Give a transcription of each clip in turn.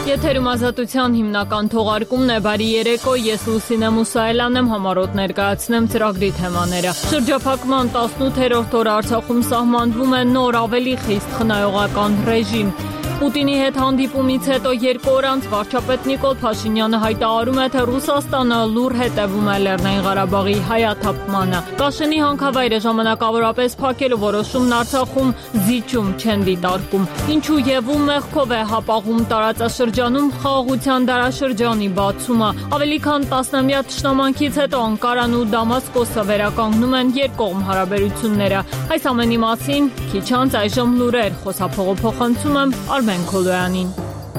Եթերում ազատության հիմնական թողարկումն է, բարի երեկո, ես Լուսինե Մուսայելյանն եմ, համառոտ ներկայացնեմ ծրագրի թեմաները։ Շրջափակման 18-րդ օրը Արցախում սահմանվում է նոր ավելի խիստ խնայողական ռեժիմ։ Պուտինի հետ հանդիպումից հետո 2 օր անց վարչապետ Նիկոլ Փաշինյանը հայտարարում է, թե Ռուսաստանը լուր հետևում է Լեռնային Ղարաբաղի հայաթափմանը։ Կաշենի հանքավայրը ժամանակավորապես փակելու որոշումն Արցախում զիջում չեն դիտարկում։ Ինչու եւ ում մեղքով է հապաղում տարածաշրջանում խաղաղության դարաշրջանի բացումը։ Ավելի քան 10-ամյա թշնամանքից հետո Անկարան ու Դամասկոսը վերականգնում են երկկողմ հարաբերությունները։ Այս ամենի մասին քիչ անց այժմ լուրեր, խոսափողոփոխանցում եմ Արմեն Քոլոյանին։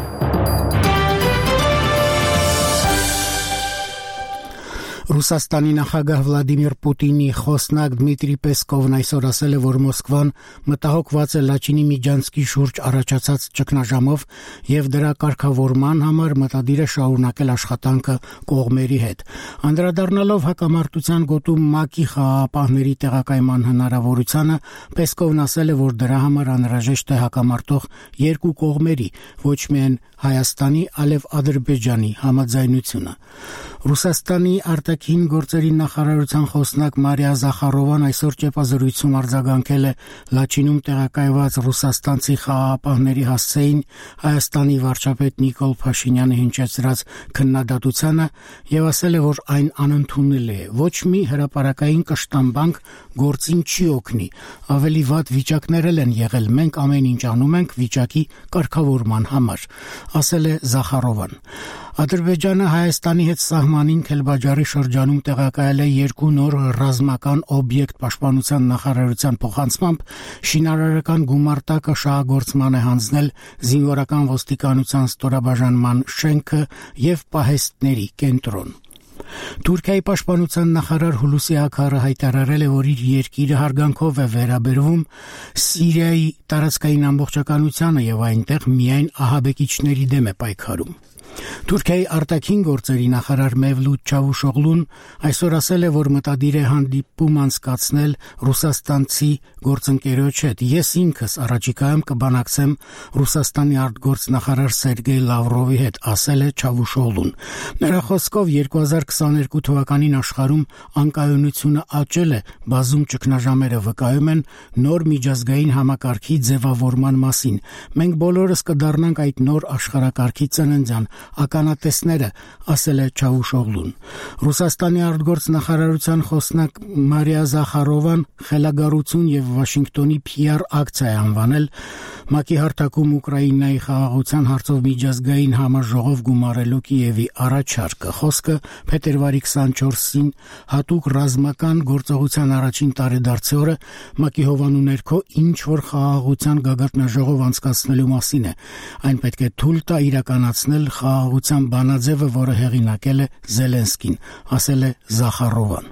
Ռուսաստանի նախագահ Վլադիմիր Պուտինի խոսնակ Դմիտրի Պեսկովն այսօր ասել է, որ Մոսկվան մտահոգված է Լաչինի Միջանցքի շուրջ առաջացած ճգնաժամով եւ դրա կարգավորման համար մտադիր է շարունակել աշխատանքը կողմերի հետ։ Անդրադառնալով հակամարտության գոտում ՄԱԿ-ի խաղաղապահների տեղակայման հնարավորությանը, Պեսկովն ասել է, որ դրա համար անհրաժեշտ է հակամարտող երկու կողմերի, ոչ միայն Հայաստանի, այլև Ադրբեջանի համաձայնությունը։ Ռուսաստանի արտաքին գործերի նախարարության խոսնակ Մարիա Զախարովան այսօր ճեպազրույցում արձագանքել է Լաչինում տեղակայված ռուսաստանցի խաղաղապահների հասցեին Հայաստանի վարչապետ Նիկոլ Փաշինյանը հնչեցրած քննադատությանը եւ ասել է, որ այն անընդունելի է։ Ոչ մի հրապարակային կշտամբանք գործին չի օգնի։ Ավելի վատ վիճակներ են եղել, մենք ամեն ինչ անում ենք վիճակի կարգավորման համար, ասել է Զախարովան։ Ադրբեջանը Հայաստանի հետ սահմանին Քելբաջարի շրջանում տեղակայել է 2 նոր ռազմական օբյեկտ պաշտպանության նախարարության փոխանցմամբ շինարարական գումարտակը շահագործման է հանձնել զինվորական ոստիկանության ստորաբաժանման շենքը եւ պահեստների կենտրոն։ Թուրքիայի պաշտպանության նախարար Հուլուսի Աքարը հայտարարել է, որ իր երկիրը հարգանքով է վերաբերվում Սիրիայի տարածքային ամբողջականությանը եւ այնտեղ միայն ահաբեկիչների դեմ է պայքարում։ Թուրքիայի արտաքին գործերի նախարար Մևլութ Չավուշօղլուն այսօր ասել է, որ մտադիր է հանդիպում անցկացնել ռուսաստանցի գործընկերոջ հետ։ Ես ինքս առաջիկայում կբանակցեմ Ռուսաստանի արտգործնախարար Սերգեյ Լավրովի հետ, ասել է Չավուշօղլուն։ Նրա խոսքով 2022 թվականին աշխարհում անկայունությունը աճել է, բազում ճգնաժամերը վկայում են նոր միջազգային համակարգի ձևավորման մասին։ Մենք բոլորս կդառնանք այդ նոր աշխարհակարգի ծննդյան ականատեսները, ասել է Չավուշօղլուն։ Ռուսաստանի արտգործնախարարության խոսնակ Մարիա Զախարովան խելագարություն եւ Վաշինգտոնի PR ակցիա է անվանել ՄԱԿ-ի հարթակում Ուկրաինայի խաղաղության հարցով միջազգային համաժողով գումարելու Կիևի առաջարկը։ Խոսքը փետրվարի 24-ին հատուկ ռազմական գործողության առաջին տարեդարձի օրը ՄԱԿ-ի հովանու ներքո ինչ որ խաղաղության գագաթնաժողով անցկացնելու մասին է։ Այն պետք է թույլ տա իրականացնել խաղաղության բանաձևը, որը հեղինակել է Զելենսկին, ասել է Զախարովան։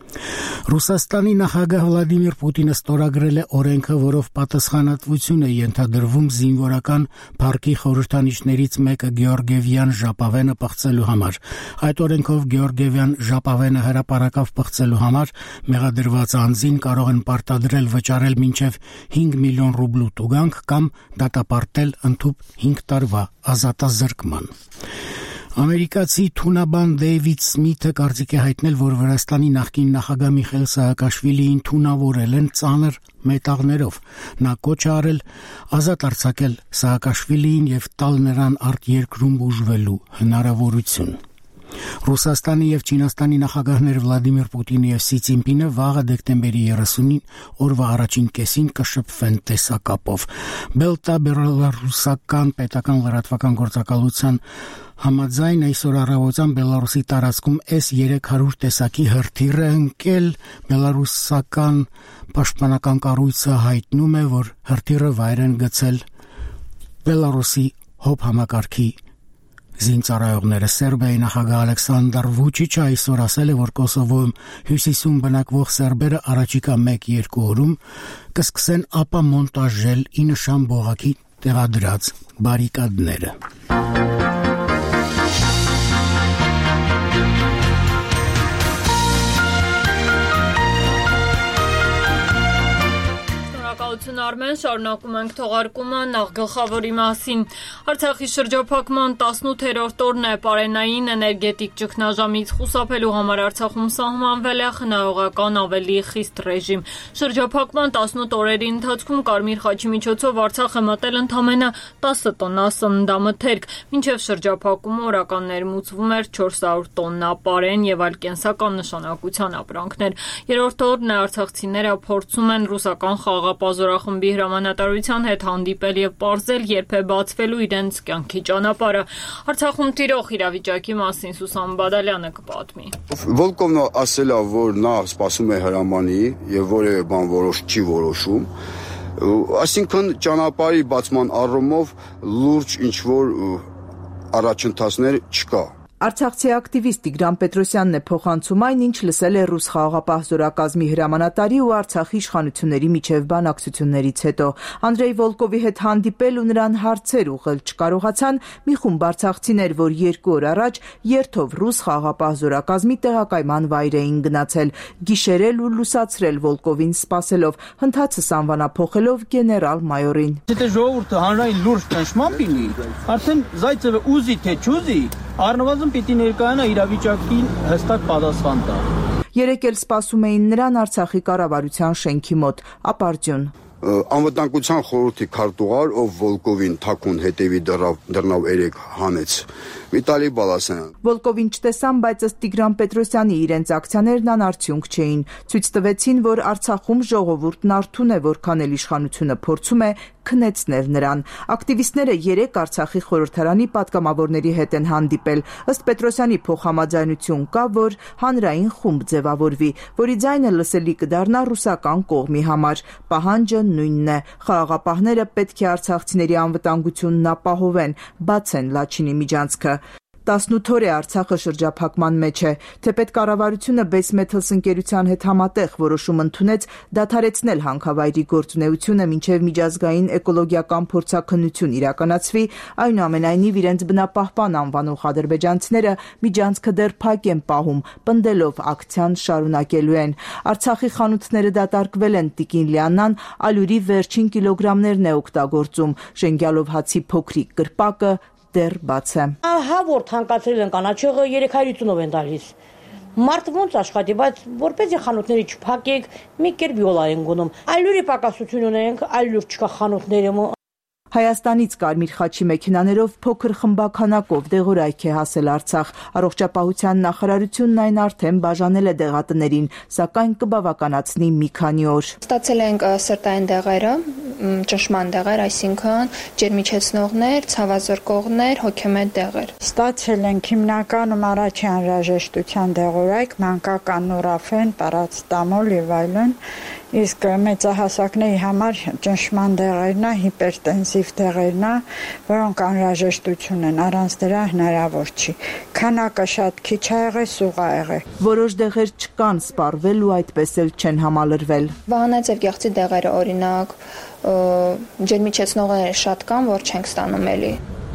Ռուսաստանի նախագահ Վլադիմիր Պուտինը ստորագրել է օրենքը, որով պատասխանատվություն է ենթադրվում զինվորական փառքի խորհրդանիշներից մեկը Գեորգիևյան ժապավենը պղծելու համար։ Այդ օրենքով Գեորգիևյան ժապավենը հրապարակավ պղծելու համար մեղադրված անձին կարող են պարտադրել վճարել մինչև 5 միլիոն ռուբլու տուգանք կամ դատապարտել ընդհուպ 5 տարվա ազատազրկման։ Ամերիկացի թունաբան Դեյվիդ Սմիթը կարծիք է հայտնել, որ Վրաստանի նախկին նախագահ Միխայիլ Սահակաշվիլիին թունավորել են ծանր մետաղներով։ Նա կոչ է արել ազատ արձակել Սահակաշվիլիին եւ տալ նրան արտերկրում բուժվելու հնարավորություն։ Ռուսաստանի եւ Չինաստանի նախագահներ Վլադիմիր Պուտինը եւ Սի Ցինպինը վաղը դեկտեմբերի 30-ին օրվա առաջին կեսին կշփվեն տեսակապով։ Բելտա բելարուսական պետական լրատվական գործակալության համաձայն այսօր առավոտյան Բելարուսի տարածքում S-300 տեսակի հրթիռ է ընկել։ Բելարուսական պաշտպանական կառույցը հայտնում է, որ հրթիռը վայր են գցել Բելարուսի հոբ համակարգի զինծառայողները։ Սերբիայի նախագահ Ալեքսանդր Վուչիչը այսօր ասել է, որ Կոսովոյում հյուսիսում բնակվող սերբերը առաջիկա 1-2 օրում կսկսեն ապամոնտաժել ի նշան բողոքի տեղադրած բարիկադները։ Շնորհակալություն Արմեն, շարունակում ենք թողարկումը նախ գլխավորի մասին։ Արցախի շրջափակման 18-րդ օրն է պարենային էներգետիկ ճգնաժամից խուսափելու համար Արցախում սահմանվել է խնայողական ավելի խիստ ռեժիմ։ Շրջափակման 18 օրերի ընթացքում Կարմիր խաչի միջոցով Արցախ է մտել ընդամենը 10 տոննա սննդամթերք, մինչև շրջափակումը օրական ներմուծվում էր 400 տոննա պարեն եւ այլ կենսական նշանակության ապրանքներ։ Երրորդ օրն է արցախցիները փորձում են ռուսական խաղաղապազորախմբի հրամանատարության հետ հանդիպել եւ պարզել երբ է բացվելու իրենց կյանքի ճանապարհը։ Արցախում տիրող իրավիճակի մասին Սուսան Բադալյանը կպատմի։ Վոլկովն ասել է, որ նա սպասում է հրամանի եւ որևէ բան չի որոշում։ Այսինքն ճանապարհի բացման առումով լուրջ ինչ-որ առաջընթացներ չկա։ Արցախցի ակտիվիստ Տիգրան Պետրոսյանն է փոխանցում այն, ինչ լսել է ռուս խաղաղապահ զորակազմի հրամանատարի ու Արցախի իշխանությունների միջև բանակցություններից հետո։ Անդրեյ Վոլկովի հետ հանդիպել ու նրան հարցեր ուղղել չկարողացան մի խումբ արցախցիներ, որ 2 օր առաջ երթով ռուս խաղաղապահ զորակազմի տեղակայման վայր էին գնացել, գիշերել ու լուսացրել Վոլկովին սպասելով, հնդածս անվանափոխելով գեներալ-մայորին։ Եթե ժողովուրդը հանրային լուրջ ճնշման լինի, արդեն Զայցևը ուզի թե չուզի, առնվազն պիտի ներկայանա իրավիճակին հստակ պատասխան տա։ Երեկ էլ սպասում էին նրան Արցախի կառավարության շենքի մոտ, ապարդյուն։ Անվտանգության խորհրդի քարտուղար, ով Վոլկովին թաքուն հետևի դռնավ 3 հանեց, Վիտալի Բալասանյան։ Վոլկովին չտեսան, բայց ըստ Տիգրան Պետրոսյանի իրենց ակցիաներն անարդյունք չէին։ Ցույց տվեցին, որ Արցախում ժողովուրդն արթուն է, որքան էլ իշխանությունը փորձում է քնեցնել նրան։ Ակտիվիստները 3 Արցախի խորհրդարանի պատգամավորների հետ են հանդիպել։ Ըստ Պետրոսյանի փոխհամաձայնություն կա, որ հանրային խումբ ձևավորվի, որի ձայնը լսելի կդառնա ռուսական կողմի համար։ Պահանջը նույնն է։ Խաղաղապահները պետք է արցախցիների անվտանգությունն ապահովեն, բացեն Լաչինի միջանցքը։ 18 օր է Արցախը շրջափակման մեջ է, թեպետ կառավարությունը Base Metals ընկերության հետ համատեղ որոշում ընդունեց դադարեցնել հանքավայրի գործունեությունը մինչև միջազգային էկոլոգիական փորձաքննություն իրականացվի, այնուամենայնիվ իրենց բնապահպան անվանող ադրբեջանցիները միջանցքը դեռ փակ են պահում, պնդելով ակցիան շարունակելու են։ Արցախի խանութները դատարկվել են, Տիկին Լիաննան ալյուրի վերջին կիլոգրամներն է օգտագործում, ժենգյալով հացի փոքրիկ կրպակը դեռ բաց է։ Ահա որ թանկացրել են կանաչեղը 350-ով են տալիս։ Մարդը ոնց աշխատի, բայց որպեսզի խանութների չփակեք, մի կերպ յոլա են գնում։ Ալյուրի պակասություն ունենք, ալյուր չկա խանութներում։ Հայաստանից Կարմիր խաչի մեքենաներով փոքր խմբականակով դեղորայք է հասել Արցախ։ Առողջապահության նախարարությունն այն արդեն բաժանել է դեղատներին, սակայն կբավականացնի մի քանի օր։ Ստացել ենք սրտային դեղերը, ճնշման դեղեր, այսինքն ջերմիջեցնողներ, ցավազրկողներ, հոգեմետ դեղեր։ Ստացել ենք հիմնականում առաջի անհրաժեշտության դեղորայք, մանկական նորաֆեն, պարացետամոլ եւ այլն, իսկ մեծահասակների համար ճնշման դեղերն է, հիպերտենսիվ դեղերն է, որոնք անհրաժեշտություն են, առանց դրա հնարավոր չի։ Քանակը շատ քիչ ա եղել, սուղ ա եղել։ Որոշ դեղեր չկան, սպառվել ու այդպես էլ չեն համալրվել։ Վահանաձև գեղձի դեղերը, օրինակ, ջերմիջեցնողները շատ կան, որ չենք ստանում էլի։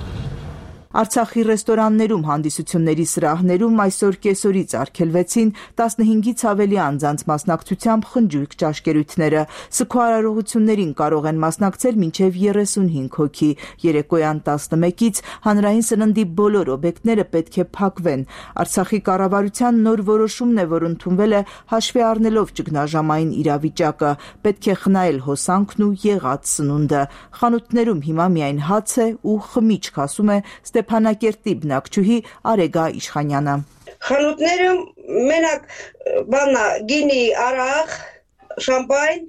Արցախի ռեստորաններում, հանդիսությունների սրահներում այսօր կեսօրից արգելվեցին 15-ից ավելի անձանց մասնակցությամբ խնջույք ճաշկերույթները։ Սգոարարողություններին կարող են մասնակցել մինչև 35 հոգի։ Երեկոյան 11-ից հանրային սննդի բոլոր օբյեկտները պետք է փակվեն։ Արցախի կառավարության նոր որոշումն է, որ ընդունվել է հաշվի առնելով ճգնաժամային իրավիճակը։ Պետք է խնայել հոսանքն ու եղած սնունդը։ Խանութներում հիմա միայն հաց է ու խմիչք, ասում է Ստեփանակերտի բնակչուհի Արեգա Իշխանյանը։ Խանութները մենակ բանա գինի, արաղ, շամպայն,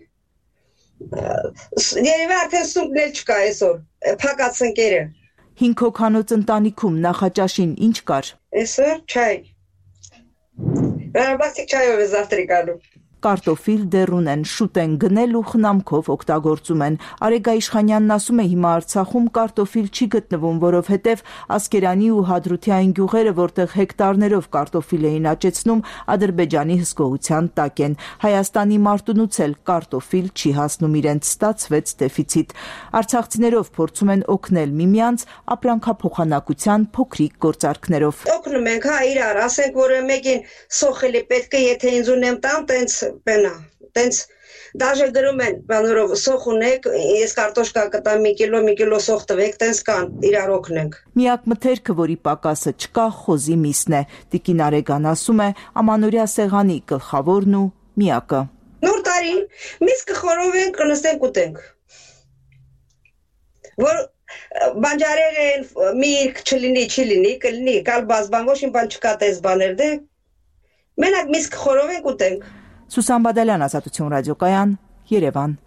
երևի արդեն սումքն էլ չկա այսօր, փակած ընկերը։ 5 հոգանոց ընտանիքում նախաճաշին ինչ կար։ Այսօր չայ։ Բարաբասիկ չայով է զավտրիկ անում։ Կարտոֆիլ դեռուն են, շուտ են գնել ու խնամքով օգտագործում են։ Արեգա Իշխանյանն ասում է հիմա Արցախում կարտոֆիլ չի գտնվում, որովհետև Ասկերանի ու Հադրութի գյուղերը, որտեղ հեկտարներով կարտոֆիլ էին աճեցնում, Ադրբեջանի հսկողության տակ են։ Հայաստանի Մարտունուց էլ կարտոֆիլ չի հասնում, իրենց ստացվեց դեֆիցիտ։ Արցախցիներով փորձում են օգնել միմյանց ապրանքափոխանակության փոքրիկ գործարքներով։ Օգնում ենք, հա, իրար, ասենք, որ մեկին սոխելի պետք է, եթե ինձ ունեմ տամ, տենց բենա, տենց Դաժե գրում են բանորով սոխ ունեք, ես կարտոշկա կտամ մի կիլո սոխ տվեք, տենց կան, իրար օգնենք։ Միակ մթերքը, որի պակասը չկա, խոզի միսն է։ Տիկին Արեգան ասում է, ամանորյա սեղանի գլխավորն ու միակը։ Նոր տարին միս կխորովենք, կնստենք ուտենք։ Որ բանջարեր են, միրգ չլինի, կլինի, կալ բազբան, ոչ իմ բան չկա տես բաներ դե։ Մենակ միս կխորովենք ուտենք։ Սուսան Բադալյան, Ազատություն ռադիոկայան, Երևան։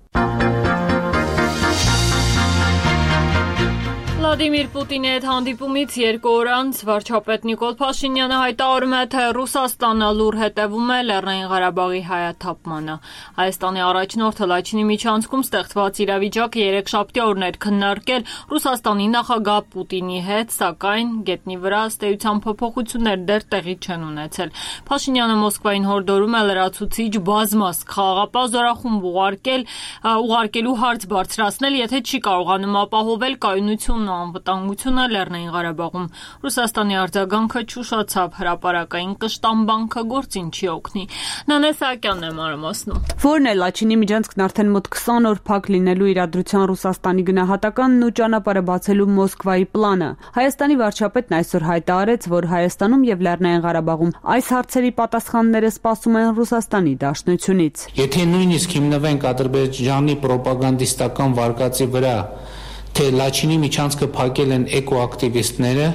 Վլադիմիր Պուտինի հետ հանդիպումից 2 օր անց վարչապետ Նիկոլ Փաշինյանը հայտարարում է, թե Ռուսաստանը լուր հետևում է Լեռնային Ղարաբաղի հայաթափմանը։ Հայաստանի առաջնորդը Լաչինի միջանցքում ստեղծված իրավիճակը երեքշաբթի օրն էր քննարկել Ռուսաստանի նախագահ Պուտինի հետ, սակայն գետնի վրա ըստ էության փոփոխություններ դեռ տեղի չեն ունեցել։ Փաշինյանը Մոսկվային հորդորում է լրացուցիչ բազմազգ խաղաղապահ զորախումբ ուղարկելու հարց բարձրացնել, եթե չի կարողանում ապահովել կայունությունն ու անվտանգությունը Լեռնային Ղարաբաղում։ Ռուսաստանի արձագանքը չուշացավ, հրապարակային կշտամբանքը գործին չի օգնի։ Նանե Սահակյանն է մանրամասնում։ Որն է Լաչինի միջանցքն արդեն մոտ 20 օր փակ լինելու իրադրության Ռուսաստանի գնահատականն ու ճանապարհը բացելու Մոսկվայի պլանը։ Հայաստանի վարչապետն այսօր հայտարարեց, որ Հայաստանում եւ Լեռնային Ղարաբաղում այս հարցերի պատասխանները սպասում են Ռուսաստանի Դաշնությունից։ Եթե նույնիսկ հիմնվենք Ադրբեջանի պրոպագանդիստական վարկածի վրա, թե Լաչինի միջանցքը փակել են էկոակտիվիստները,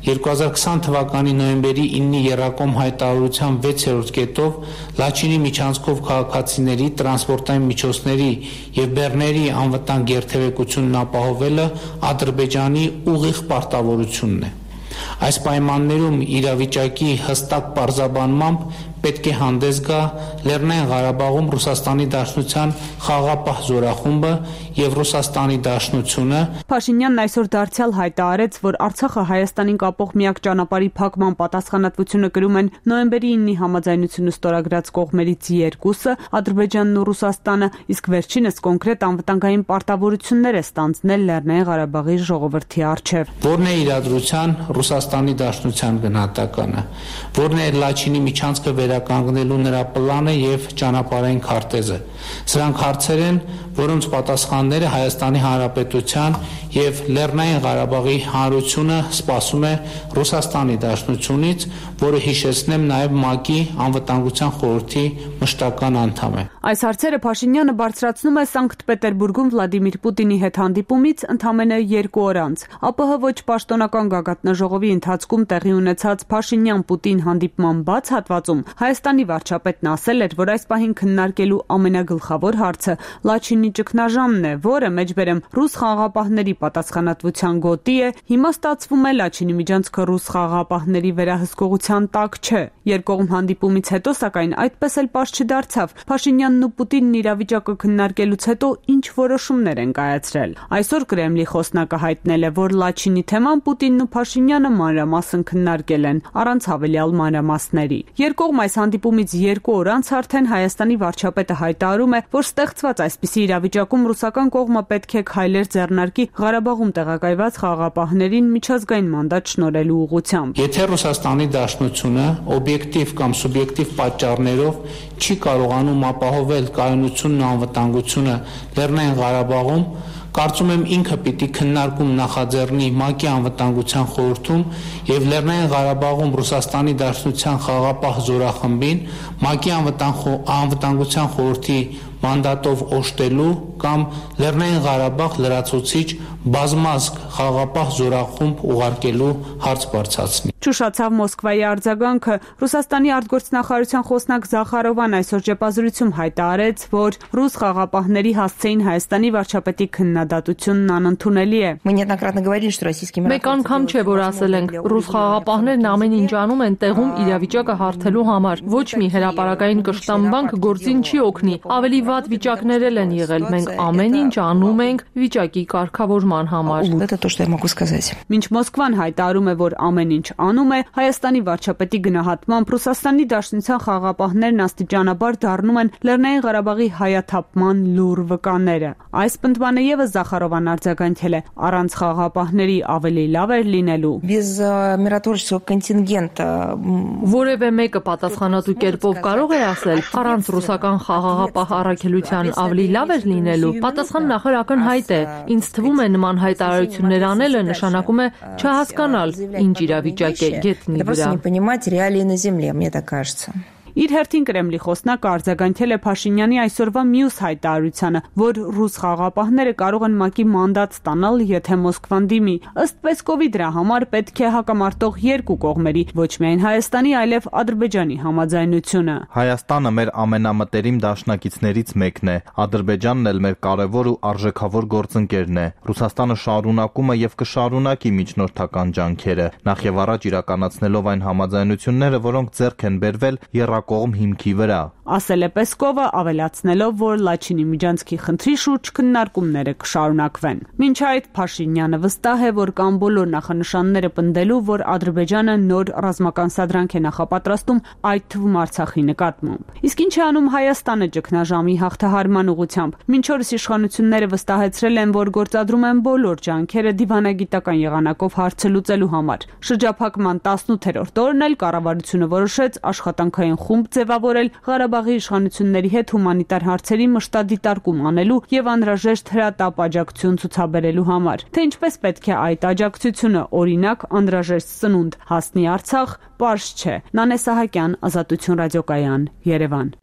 2020 թվականի նոյեմբերի 9-ի Եռակոմ հայտարարության 6-րդ կետով Լաչինի միջանցքով քաղաքացիների, տրանսպորտային միջոցների եւ բեռների անվտանգ երթևեկությունն ապահովելը Ադրբեջանի ուղիղ պարտավորությունն է։ Այս պայմաններում իրավիճակի հստակ պարզաբանմամբ պետք է հանդես գա Լեռնային Ղարաբաղում Ռուսաստանի Դաշնության խաղաղապահ զորախումբը եւ Ռուսաստանի Դաշնությունը։ Փաշինյանն այսօր դարձյալ հայտարարեց, որ Արցախը Հայաստանին կապող միակ ճանապարհի փակման պատասխանատվությունը կրում են նոյեմբերի 9-ի համաձայնությունը ստորագրած կողմերից 2-ը, Ադրբեջանն ու Ռուսաստանը, իսկ վերջինս կոնկրետ անվտանգային պարտավորություններ է ստանձնել Լեռնային Ղարաբաղի ժողովրդի առջև։ Որն է իրադրության Ռուսաստանի Դաշնության գնահատականը, որն է Լաչինի միջանցքը վերականգնելու նրա պլանը եւ ճանապարհային քարտեզը։ Սրանք հարցեր են, որոնց պատասխանները Հայաստանի Հանրապետության եւ Լեռնային Ղարաբաղի հանրությունը սպասում է Ռուսաստանի Դաշնությունից, որը հիշեցնեմ նաեւ ՄԱԿ-ի անվտանգության խորհրդի մշտական անդամ է։ Այս հարցերը Փաշինյանը բարձրացնում է Սանկտ Պետերբուրգում Վլադիմիր Պուտինի հետ հանդիպումից ընդամենը 2 օր անց։ ԱՊՀ ոչ պաշտոնական գագաթնաժողովի ընթացքում տեղի ունեցած Փաշինյան-Պուտին հանդիպման բաց հատվածում Հայաստանի վարչապետն ասել էր, որ այս պահին քննարկելու ամենագլխավոր հարցը Լաչինի ճգնաժամն է, որը մեջբերեմ ռուս խաղաղապահների պատասխանատվության գոտի է, հիմա ստացվում է Լաչինի միջանցքը ռուս խաղաղապահների վերահսկողության տակ չէ։ Երկկողմ հանդիպումից հետո, սակայն, այդպես էլ պարզ չդարձավ Փաշինյանն ու Պուտինն իրավիճակը քննարկելուց հետո ինչ որոշումներ են կայացրել։ Այսօր Կրեմլի խոսնակը հայտնել է, որ Լաչինի թեման Պուտինն ու Փաշինյանը մանրամասն քննարկել են, առանց հավելյալ մանրամասների։ Երկկողմ այս հանդիպումից 2 օր անց արդեն Հայաստանի վարչապետը հայտարարում է, որ ստեղծված այսպիսի իրավիճակում ռուսական կողմը պետք է քայլեր ձեռնարկի Ղարաբաղում տեղակայված խաղաղապահներին միջազգային մանդատ շնորհելու ուղղությամբ։ Եթե Ռուսաստանի Դաշնությունը օբյեկտիվ կամ սուբյեկտիվ պատճառներով չի կարողանում ապահովել կայունությունն ու անվտանգությունը Լեռնային Ղարաբաղում, կարծում եմ ինքը պիտի քննարկում նախաձեռնի ՄԱԿ-ի անվտանգության խորհրդում եւ Լեռնային Ղարաբաղում Ռուսաստանի Դաշնության խաղաղապահ զորախմբին ՄԱԿ-ի անվտանգության խորհրդի մանդատով օժտելու կամ Լեռնային Ղարաբաղ լրացուցիչ բազմազգ խաղաղապահ զորախումբ ուղարկելու հարց բարձրացնի։ Չուշացավ Մոսկվայի արձագանքը։ Ռուսաստանի արտգործնախարարության խոսնակ Զախարովան այսօր ճեպազրույցում հայտարարեց, որ ռուս խաղաղապահների հասցեին Հայաստանի վարչապետի քննադատությունն անընդունելի է։ Մեկ անգամ չէ, որ ասել ենք, ռուս խաղաղապահներն ամեն ինչ անում են տեղում իրավիճակը հարթելու համար։ Ոչ մի հրապարակային կշտամբանք գործին չի օգնի։ Ավելի վատ վիճակներ են եղել։ Մենք ամեն ինչ անում ենք վիճակի կարգավորման համար։ Մինչ Մոսկվան հայտարարում է, որ ամեն ինչ անում է, Հայաստանի վարչապետի գնահատմամբ Ռուսաստանի Դաշնության խաղաղապահներն աստիճանաբար դառնում են Լեռնային Ղարաբաղի հայաթափման լուռ վկաները։ Այս պնդմանը եւս Զախարովան արձագանքել է, առանց խաղաղապահների ավելի լավ էր լինելու։ Որևէ մեկը պատասխանատու կերպով կարող է ասել, առանց ռուսական խաղաղապահ առաքելության ավելի լավ էր լինելու։ Պատասխան նախր ակնհայտ է։ Ինձ թվում է նման հայտարարություններ անելը նշանակում է չհասկանալ ինչ իրավիճակ է գետնի վրա։ Իր հերթին Կրեմլի խոսնակը արձագանքել է Փաշինյանի այսօրվա մյուս հայտարարությանը, որ ռուս խաղաղապահները կարող են ՄԱԿ-ի մանդատ ստանալ, եթե Մոսկվան դիմի։ Ըստ Պեսկովի դրա համար պետք է հակամարտող երկու կողմերի, ոչ միայն Հայաստանի, այլև Ադրբեջանի համաձայնությունը։ Հայաստանը մեր ամենամտերիմ դաշնակիցներից մեկն է։ Ադրբեջանն էլ մեր կարևոր ու արժեքավոր գործընկերն է։ Ռուսաստանը շարունակում է եւ կշարունակի միջնորդական ջանքերը, նախ եւ առաջ իրականացնելով այն համաձայնությունները, որոնք ձեռք են բերվել կողմ հիմքի վրա, ասել է Պեսկովը, ավելացնելով, որ Լաչինի Միջանցքի խնդրի շուրջ քննարկումները կշարունակվեն։ Մինչ այդ Փաշինյանը վստահ է, որ կան բոլոր նախանշանները պնդելու, որ Ադրբեջանը նոր ռազմական սադրանք է նախապատրաստում, այդ թվում Արցախի նկատմամբ։ Իսկ ինչ է անում Հայաստանը ճգնաժամի հաղթահարման ուղղությամբ։ Մինչ օրս իշխանությունները վստահեցրել են, որ գործադրում են բոլոր ջանքերը դիվանագիտական եղանակով հարցը լուծելու համար։ Շրջափակման 18-րդ օրն էլ կառավարությունը որոշեց աշխատանքային խումբ ձևավորել Ղարաբաղի իշխանությունների հետ հումանիտար հարցերի մշտադիտարկում անելու եւ անհրաժեշտ հրատապ աջակցություն ցուցաբերելու համար։ Թե ինչպես պետք է այդ աջակցությունը, օրինակ, անհրաժեշտ սնունդ հասնի Արցախ, պարզ չէ։ Նանե Սահակյան, Ազատություն ռադիոկայան, Երևան։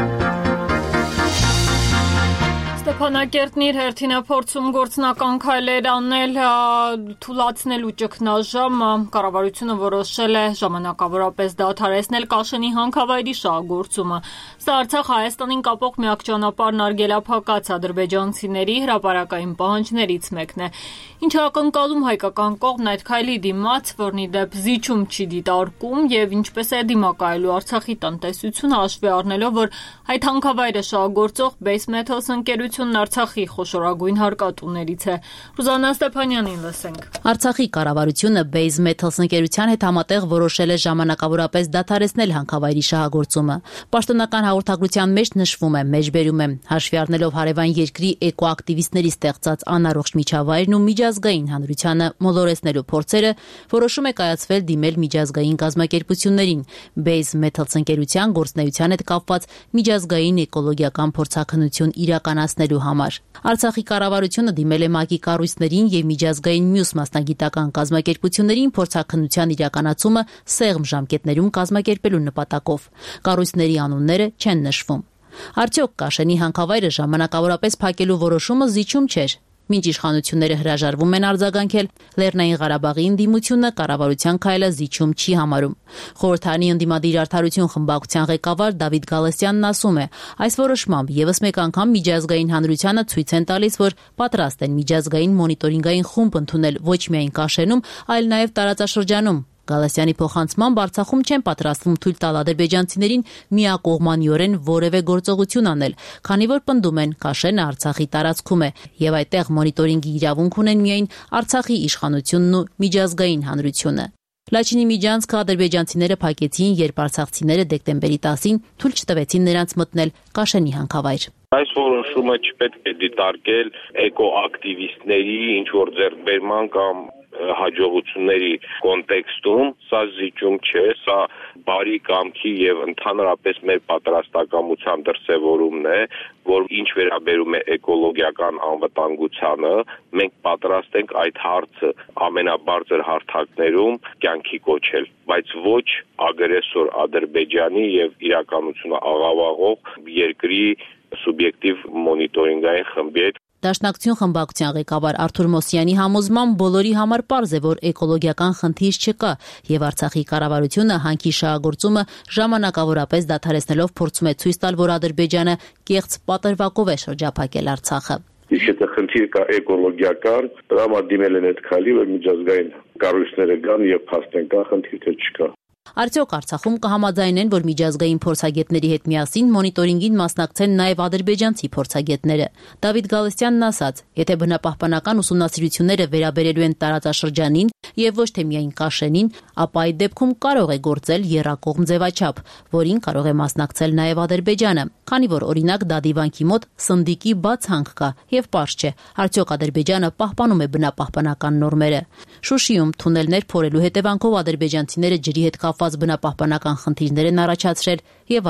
Ստեփանակերտն իր հերթին է փորձում գործնական քայլեր անել թույլատնելու ճգնաժամը։ Կառավարությունը որոշել է ժամանակավորապես դադարեցնել Կաշենի հանքավայրի շահագործումը։ Սա Արցախ-Հայաստանին կապող միակ ճանապարհն արգելափակած ադրբեջանցիների հրապարակային պահանջներից մեկն է։ Ինչը ակնկալում հայկական կողմն այդ քայլի դիմաց, որն ի դեպ զիջում չի դիտարկում եւ ինչպես է դիմակայելու Արցախի տնտեսությունը հաշվի առնելով, որ այդ հանքավայրը շահագործող Base Metals ընկերությունն Արցախի խոշորագույն հարկատուներից է։ Ռուզաննա Ստեփանյանին լսենք։ Արցախի կառավարությունը Base Metals ընկերության հետ համատեղ որոշել է ժամանակավորապես դադարեցնել հանքավայրի շահագործումը։ Պաշտոնական հաղորդագրության մեջ նշվում է, մեջբերում է, հաշվի առնելով հարևան երկրի էկոակտիվիստների ստեղծած անառողջ միջավայրն ու միջազգային հանրությանը մոլորեցնելու փորձերը, որոշում է կայացվել դիմել միջազգային կազմակերպություններին Base Metals ընկերության գործունեության հետ կապված միջազգային էկոլոգիական փորձաքննություն իրականացնելու համար։ Արցախի կառավարությունը դիմել է ՄԱԿ-ի կառույցներին եւ միջազգային մյուս մասնագիտական կազմակերպություններին փորձաքննության իրականացումը սեղմ ժամկետներում կազմակերպելու նպատակով։ Կառույցների անունները չեն նշվում։ Արդյոք Կաշենի հանքավայրը ժամանակավորապես փակելու որոշումը զիջում չէր։ Մինչ իշխանությունները հրաժարվում են արձագանքել, Լեռնային Ղարաբաղի ընդդիմությունը կառավարության քայլը զիջում չի համարում։ Խորհրդարանի ընդդիմադիր արդարություն խմբակցության ղեկավար Դավիթ Գալստյանն ասում է, այս որոշմամբ եւս մեկ անգամ միջազգային հանրությանը ցույց են տալիս, որ պատրաստ են միջազգային մոնիտորինգային խումբ ընդունել ոչ միայն Կաշենում, այլ նաեւ տարածաշրջանում։ Գալստյանի փոխանցմամբ Արցախում չեն պատրաստվում թույլ տալ ադրբեջանցիներին միակողմանիորեն որևէ գործողություն անել, քանի որ պնդում են Կաշենը Արցախի տարածքում է եւ այդտեղ մոնիտորինգի իրավունք ունեն միայն Արցախի իշխանությունն ու միջազգային հանրությունը։ Լաչինի Միջանցքը ադրբեջանցիները փակեցին, երբ արցախցիները դեկտեմբերի 10-ին թույլ չտվեցին նրանց մտնել Կաշենի հանքավայր։ Այս որոշումը չպետք է դիտարկել էկոակտիվիստների ինչ որ ձեռքբերման կամ հաջողությունների կոնտեքստում, սա զիջում չէ, սա բարի կամքի եւ ընդհանրապես մեր պատրաստակամության դրսեւորումն է, որ ինչ վերաբերում է էկոլոգիական անվտանգությանը, մենք պատրաստ ենք այդ հարցը ամենաբարձր հարթակներում կյանքի կոչել, բայց ոչ ագրեսոր Ադրբեջանի եւ իրականությունը աղավաղող երկրի սուբյեկտիվ մոնիտորինգային խմբի հետ։ Դաշնակցություն խմբակցության ղեկավար Արթուր Մոսյանի համոզմամբ բոլորի համար պարզ է, որ էկոլոգիական խնդիր չկա եւ Արցախի կառավարությունը հանքի շահագործումը ժամանակավորապես դադարեցնելով փորձում է ցույց տալ, որ Ադրբեջանը կեղծ պատրվակով է շրջափակել Արցախը։ Եթե խնդիր կա էկոլոգիական, դրա համար դիմել են այդ քայլի, որ միջազգային կառույցները գան եւ փաստեն կա խնդիր թե չկա։ Արդյոք Արցախում կհամաձայնեն, որ միջազգային փորձագետների հետ միասին մոնիտորինգին մասնակցեն նաև ադրբեջանցի փորձագետները։ Դավիթ Գալստյանն ասաց, եթե բնապահպանական ուսումնասիրությունները վերաբերելու են տարածաշրջանին եւ ոչ թե միայն Կաշենին, ապա այդ դեպքում կարող է գործել եռակողմ ձևաչափ, որին կարող է մասնակցել նաև Ադրբեջանը, քանի որ օրինակ Դադիվանքի մոտ սնդիկի բաց հանք կա եւ պարզ չէ, արդյոք Ադրբեջանը պահպանում է բնապահպանական նորմերը։ Շուշիում թունելներ փորելու հետևանքով ադրբեջանցիները ջրի հետ կապված բնապահպանական խնդիրներ են առաջացրել եւ այլն։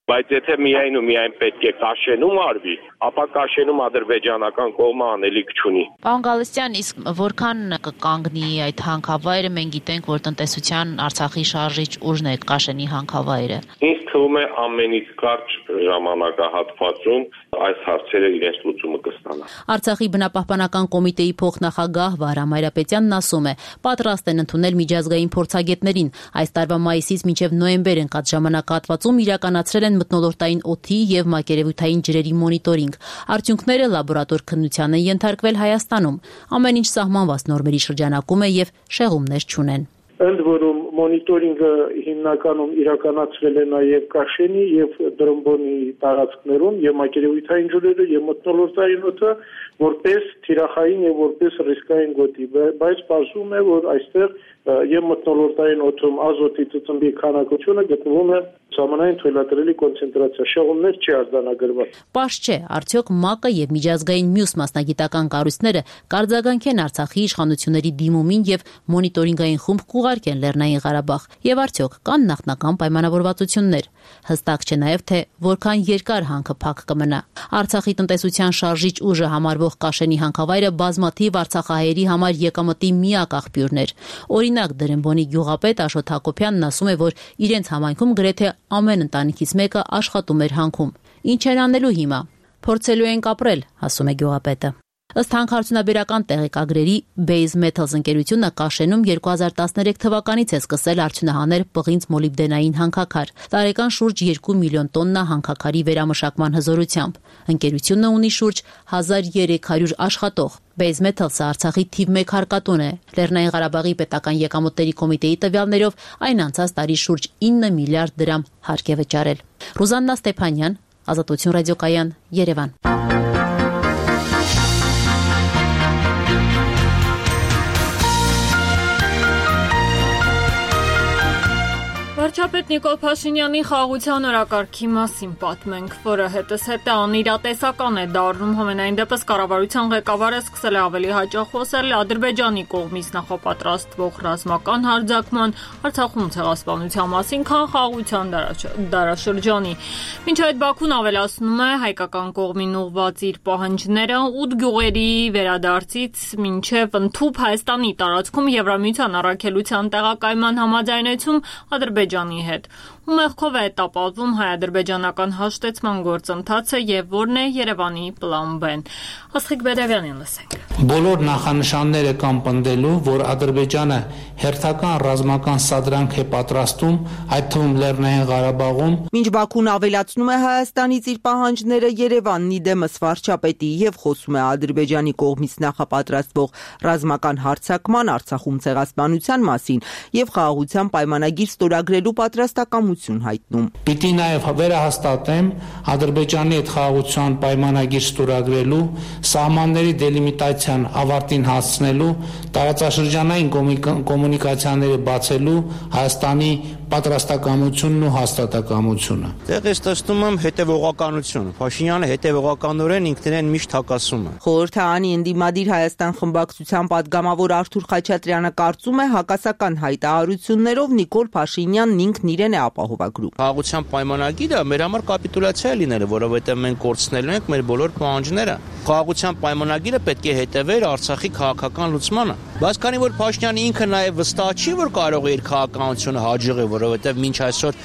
Բայց եթե միայն ու միայն պետք է Կաշենում արվի, ապա Կաշենում ադրբեջանական կողմը անելիք չունի։ Պարոն Գալստյան, իսկ որքան կկանգնի այդ հանքավայրը, մենք գիտենք, որ տնտեսության Արցախի շարժիչ ուժն է Կաշենի հանքավայրը։ Ինձ թվում է ամենից կարճ ժամանակահատվածում այս հարցերը իրենց լուծումը կստանան։ Արցախի բնապահպանական կոմիտեի փոխնախագահ Վահրամ Հայրապետյանն ասում է, պատրաստ են ընդունել միջազգային փորձագետներին։ Այս տարվա մայիսից մինչև նոյեմբեր ընկած ժամանակահատվածում իրականացրել են մթնոլորտային օդի եւ մակերևութային ջրերի մոնիտորինգ։ Արդյունքները լաբորատոր քննության են ենթարկվել Հայաստանում։ Ամեն ինչ սահմանված նորմերի շրջանակում է եւ շեղումներ չունեն։ Ընդ որում մոնիտորինգը հիմնականում իրականացվել է նաև Կաշենի եւ Դրոմբոնի տարածքներում եւ մակերևութային ջրերը եւ մթնոլորտային օդը որպես թիրախային եւ որպես ռիսկային գոտի, բայց պարզվում է, որ այստեղ եւ մթնոլորտային օդում ազոտի ծծմբի քանակությունը գտնվում է ժամանային թույլատրելի կոնցենտրացիա, շեղումներ չի արձանագրված։ Պարզ չէ, արդյոք ՄԱԿ-ը եւ միջազգային մյուս մասնագիտական կառույցները կարձագանքեն Արցախի իշխանությունների դիմումին եւ մոնիտորինգային խումբ կուղարկեն Լեռնային Ղարաբաղ, եւ արդյոք կան նախնական պայմանավորվածություններ։ Հստակ չէ նաեւ թե որքան երկար հանքը փակ կմնա։ Արցախի տնտեսության շարժիչ ուժը համարվող Կաշենի հանքավայրը բազմաթիվ արցախահայերի համար եկամտի միակ աղբյուրն էր։ Օրինակ Դրամբոնի գյուղապետ Աշոտ Հակոբյանն ասում է, որ իրենց համայնքում գրեթե ամեն ընտանիքից մեկը աշխատում էր հանքում։ Ինչ են անելու հիմա։ Փորձելու ենք ապրել, ասում է գյուղապետը։ Ըստ հանքարդյունաբերական տեղեկագրերի Base Metals ընկերությունը Կաշենում 2013 թվականից է սկսել արդյունահանել պղինձ մոլիբդենային հանքաքար, տարեկան շուրջ 2 միլիոն տոննա հանքաքարի վերամշակման հզորությամբ։ Ընկերությունը ունի շուրջ 1300 աշխատող։ Base Metals-ը Արցախի թիվ 1 հարկատուն է։ Լեռնային Ղարաբաղի պետական եկամուտների կոմիտեի տվյալներով այն անցած տարի շուրջ 9 միլիարդ դրամ հարկ է վճարել։ Ռուզաննա Ստեփանյան, Ազատություն ռադիոկայան, Երևան։ Վարչապետ Նիկոլ Փաշինյանի խաղաղության օրակարգի մասին պատմենք, որը հետզհետե անիրատեսական է դառնում։ Համենայն դեպս կառավարության ղեկավարը սկսել է ավելի հաճախ խոսել Ադրբեջանի կողմից նախապատրաստվող ռազմական հարձակման, Արցախում ցեղասպանության մասին, քան խաղաղության դարաշրջանի։ Մինչ այդ Բաքուն ավելացնում է հայկական կողմին ուղղված իր պահանջները 8 գյուղերի վերադարձից մինչև ընդհուպ Հայաստանի տարածքում Եվրամիության առաքելության տեղակայման համաձայնեցում Ադրբեջանի հետ։ Ու մեղքով է տապալվում հայ-ադրբեջանական հաշտեցման գործընթացը եւ որն է Երևանի պլան B-ն։ Աստղիկ Բերևյանին լսենք։ Բոլոր նախանշանները կան պնդելու, որ Ադրբեջանը հերթական ռազմական սադրանք է պատրաստում, այդ թվում Լեռնային Ղարաբաղում։ Մինչ Բաքուն ավելացնում է Հայաստանից իր պահանջները, Երևանն իդեմս վարչապետի եւ խոսում է Ադրբեջանի կողմից նախապատրաստվող ռազմական հարձակման, Արցախում ցեղասպանության մասին եւ խաղաղության պայմանագիր ստորագրելու պատրաստակամություն հայտնում։ Պիտի նաև վերահաստատեմ Ադրբեջանի հետ խաղաղության պայմանագիր ստորագրելու, սահմանների դելիմիտացիան ավարտին հասցնելու, տարածաշրջանային կոմունիկացիաները բացելու Հայաստանի պատրաստակամությունն ու հաստատակամությունը։ Դեռ ես տեսնում եմ հետևողականություն։ Փաշինյանը հետևողականորեն ինքնին միշտ հակասում է։ Խորհրդարանի ընդդիմադիր Հայաստան խմբակցության падգամավոր Արթուր Խաչատրյանը կարծում է հակասական հայտարարություններով Նիկոլ Փաշինյանն ինքն իրեն է ապահովագրում։ Խաղաղության պայմանագիրը մեր համար կապիտուլյացիա է լինել, որովհետև մենք կորցնելու ենք մեր բոլոր պահանջները։ Խաղաղության պայմանագիրը պետք է հետևեր Արցախի քաղաքական լուծմանը։ Բայց քանի որ Փաշինյանը ինքը նաև վստահ չի, որ կարող է իր քաղաքականությունը հաջողել, որովհետև մինչ այսօր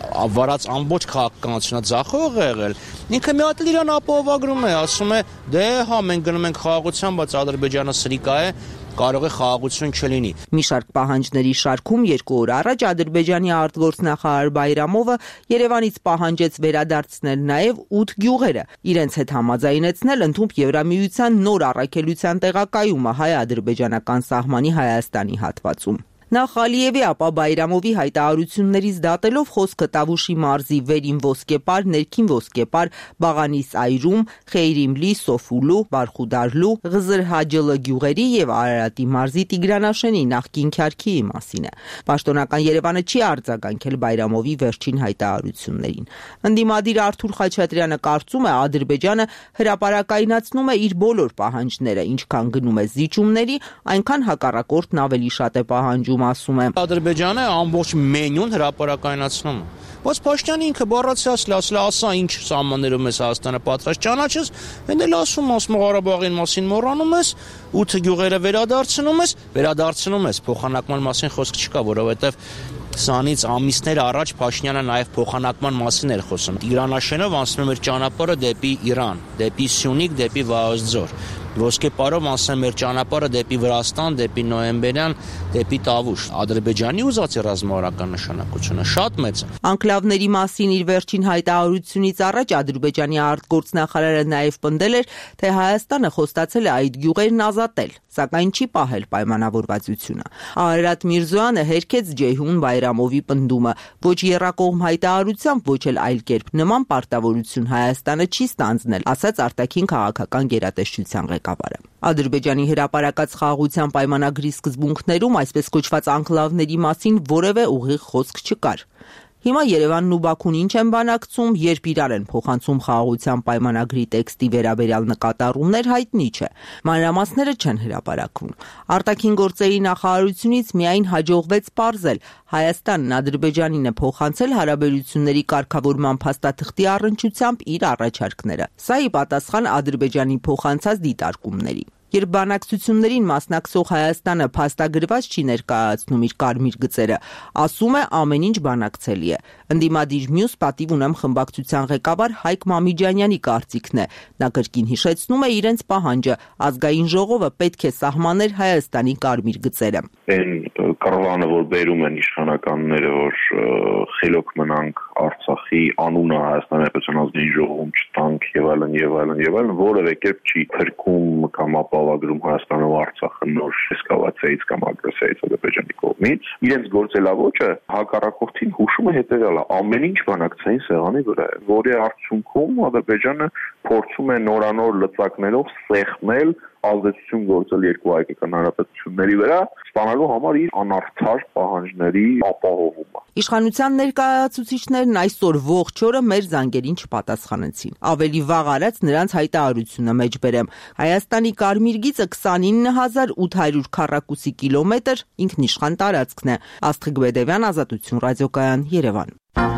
վարած ամբողջ քաղաքականությունը ձախողող է եղել, ինքը մի հատ իրան ապահովագրում է, ասում է՝ դե հա մենք գնում ենք խաղաղության, բայց Ադրբեջանը սրիկա է, կարող է խաղաղություն չլինի։ Մի շարք պահանջների շարքում 2 օր առաջ Ադրբեջանի արտգործնախարար Բայրամովը Երևանից պահանջեց վերադարձնել նաև 8 գյուղերը, իրենց հետ համաձայնեցնել ընդհանուր Եվրամիության նոր առաքելության տեղակայումը հայ-ադրբեջանական սահմանի Հայաստանի հատվածում։ Նախ Ալիևի, ապա Բայրամովի հայտարարություններից դատելով խոսքը Տավուշի մարզի Վերին Ոսկեպար, Ներքին Ոսկեպար, Բաղանիս Այրում, Խեյրիմլի, Սոֆուլու, Բարխուդարլու, Ղզրհաջլը գյուղերի եւ Արարատի մարզի Տիգրանաշենի նախկին Քյարքիի մասին է։ Պաշտոնական Երևանը չի արձագանքել Բայրամովի վերջին հայտարարություններին։ Ընդդիմադիր Արթուր Խաչատրյանը կարծում է Ադրբեջանը հրապարակայնացնում է իր բոլոր պահանջները, ինչքան գնում է զիջումների, այնքան հակառակորդն ավելի շատ է պահանջում հաղորդում ասում է. Ադրբեջանը ամբողջ մենյուն հրապարակայնացնում է։ Բայց Փաշինյանը ինքը բառացիացել, ասա ինչ սահմաններում ես Հայաստանը պատրաստ ճանաչես, այն էլ ասում Ղարաբաղին մասին մոռանում ես, 8 գյուղերը վերադարձնում ես, փոխանակման մասին խոսք չկա, որովհետև սանից ամիսներ առաջ Փաշինյանը նաև փոխանակման մասին էր խոսում։ Իրանաշենով անցնում էր ճանապարհը դեպի Իրան, դեպի Սյունիք, դեպի Վաղոց-Ձոր։ Ոսկե պարով անցնում էր ճանապարհը դեպի Վրաստան, դեպի Նոյեմբերյան, դեպի Տավուշ։ Ադրբեջանի ուզածի ռազմավարական նշանակությունը շատ մեծ է։ Անկլավների մասին իր վերջին հայտարարությունից առաջ Ադրբեջանի արտգործնախարարը նաև պնդել էր, թե Հայաստանը խոստացել է այդ գյուղերն ազատել, սակայն չի պահել պայմանավորվածությունը։ Արարատ Միրզոյանը հերքեց Ջեյհուն Բայրամովի պնդումը, ոչ եռակողմ հայտարարությամբ, ոչ էլ այլ կերպ նման պարտավորություն Հայաստանը չի ստանձնել, ասաց արտաքին քաղաքական գերատեսչության ղեկավարը։ Ադրբեջանի հրապարակած խաղաղության պայմանագրի սկզբունքներում այսպես կոչված անկլավների մասին որևէ ուղիղ խոսք չկար։ Հիմա Երևանն ու Բաքուն ինչ են բանակցում, երբ իրար են փոխանցում խաղաղության պայմանագրի տեքստի վերաբերյալ նկատառումներ, հայտնի չէ։ Մանրամասները չեն հրապարակվում։ Արտաքին գործերի նախարարությունից միայն հաջողվեց պարզել, Հայաստանն Ադրբեջանին է փոխանցել հարաբերությունների կարգավորման փաստաթղթի առնչությամբ իր առաջարկները։ Սա ի պատասխան Ադրբեջանի փոխանցած դիտարկումների։ Երբ բանակցություններին մասնակցող Հայաստանը փաստագրված չի ներկայացնում իր կարմիր գծերը, ասում է ամեն ինչ բանակցելի է։ Ընդդիմադիր մյուս պատիվ ունեմ խմբակցության ղեկավար Հայկ Մամիջանյանի կարծիքն է։ Նա կրկին հիշեցնում է իրենց պահանջը, ազգային ժողովը պետք է սահմաներ Հայաստանի կարմիր գծերը։ Այն կռվանը, որ բերում են իշխանականները, որ խելոք մնանք Արցախի անունը Հայաստանի Հանրապետության ազգային ժողովում չտանք եւ այլն, որևէ կերպ չի փրկում կամ ապավագրում Հայաստանը ու Արցախը նոր էսկալացիայից կամ ագրեսիայից Ադրբեջանի կողմից։ Իրենց գործելավոճը հակառակորդին հուշում է հետեւյալը. ամեն ինչ բանակցային սեղանի վրա է, որի արդյունքում Ադրբեջանը փորձում է նորանոր լծակներով սեղմել ազդեցություն գործել երկու հայկական հանրապետությունների վրա, ստանալու համար իր անարդար պահանջների ապահովումը։ Իշխանության ներկայացուցիչներն այսօր ողջ օրը մեր զանգերին չպատասխանեցին։ Ավելի վաղ արած նրանց հայտարարությունը մեջբերեմ։ Հայաստանի կարմիր գիծը 29800 քառակուսի կիլոմետր ինքնիշխան տարածքն է։ Աստղիկ Բեդևյան, Ազատություն ռադիոկայան, Երևան։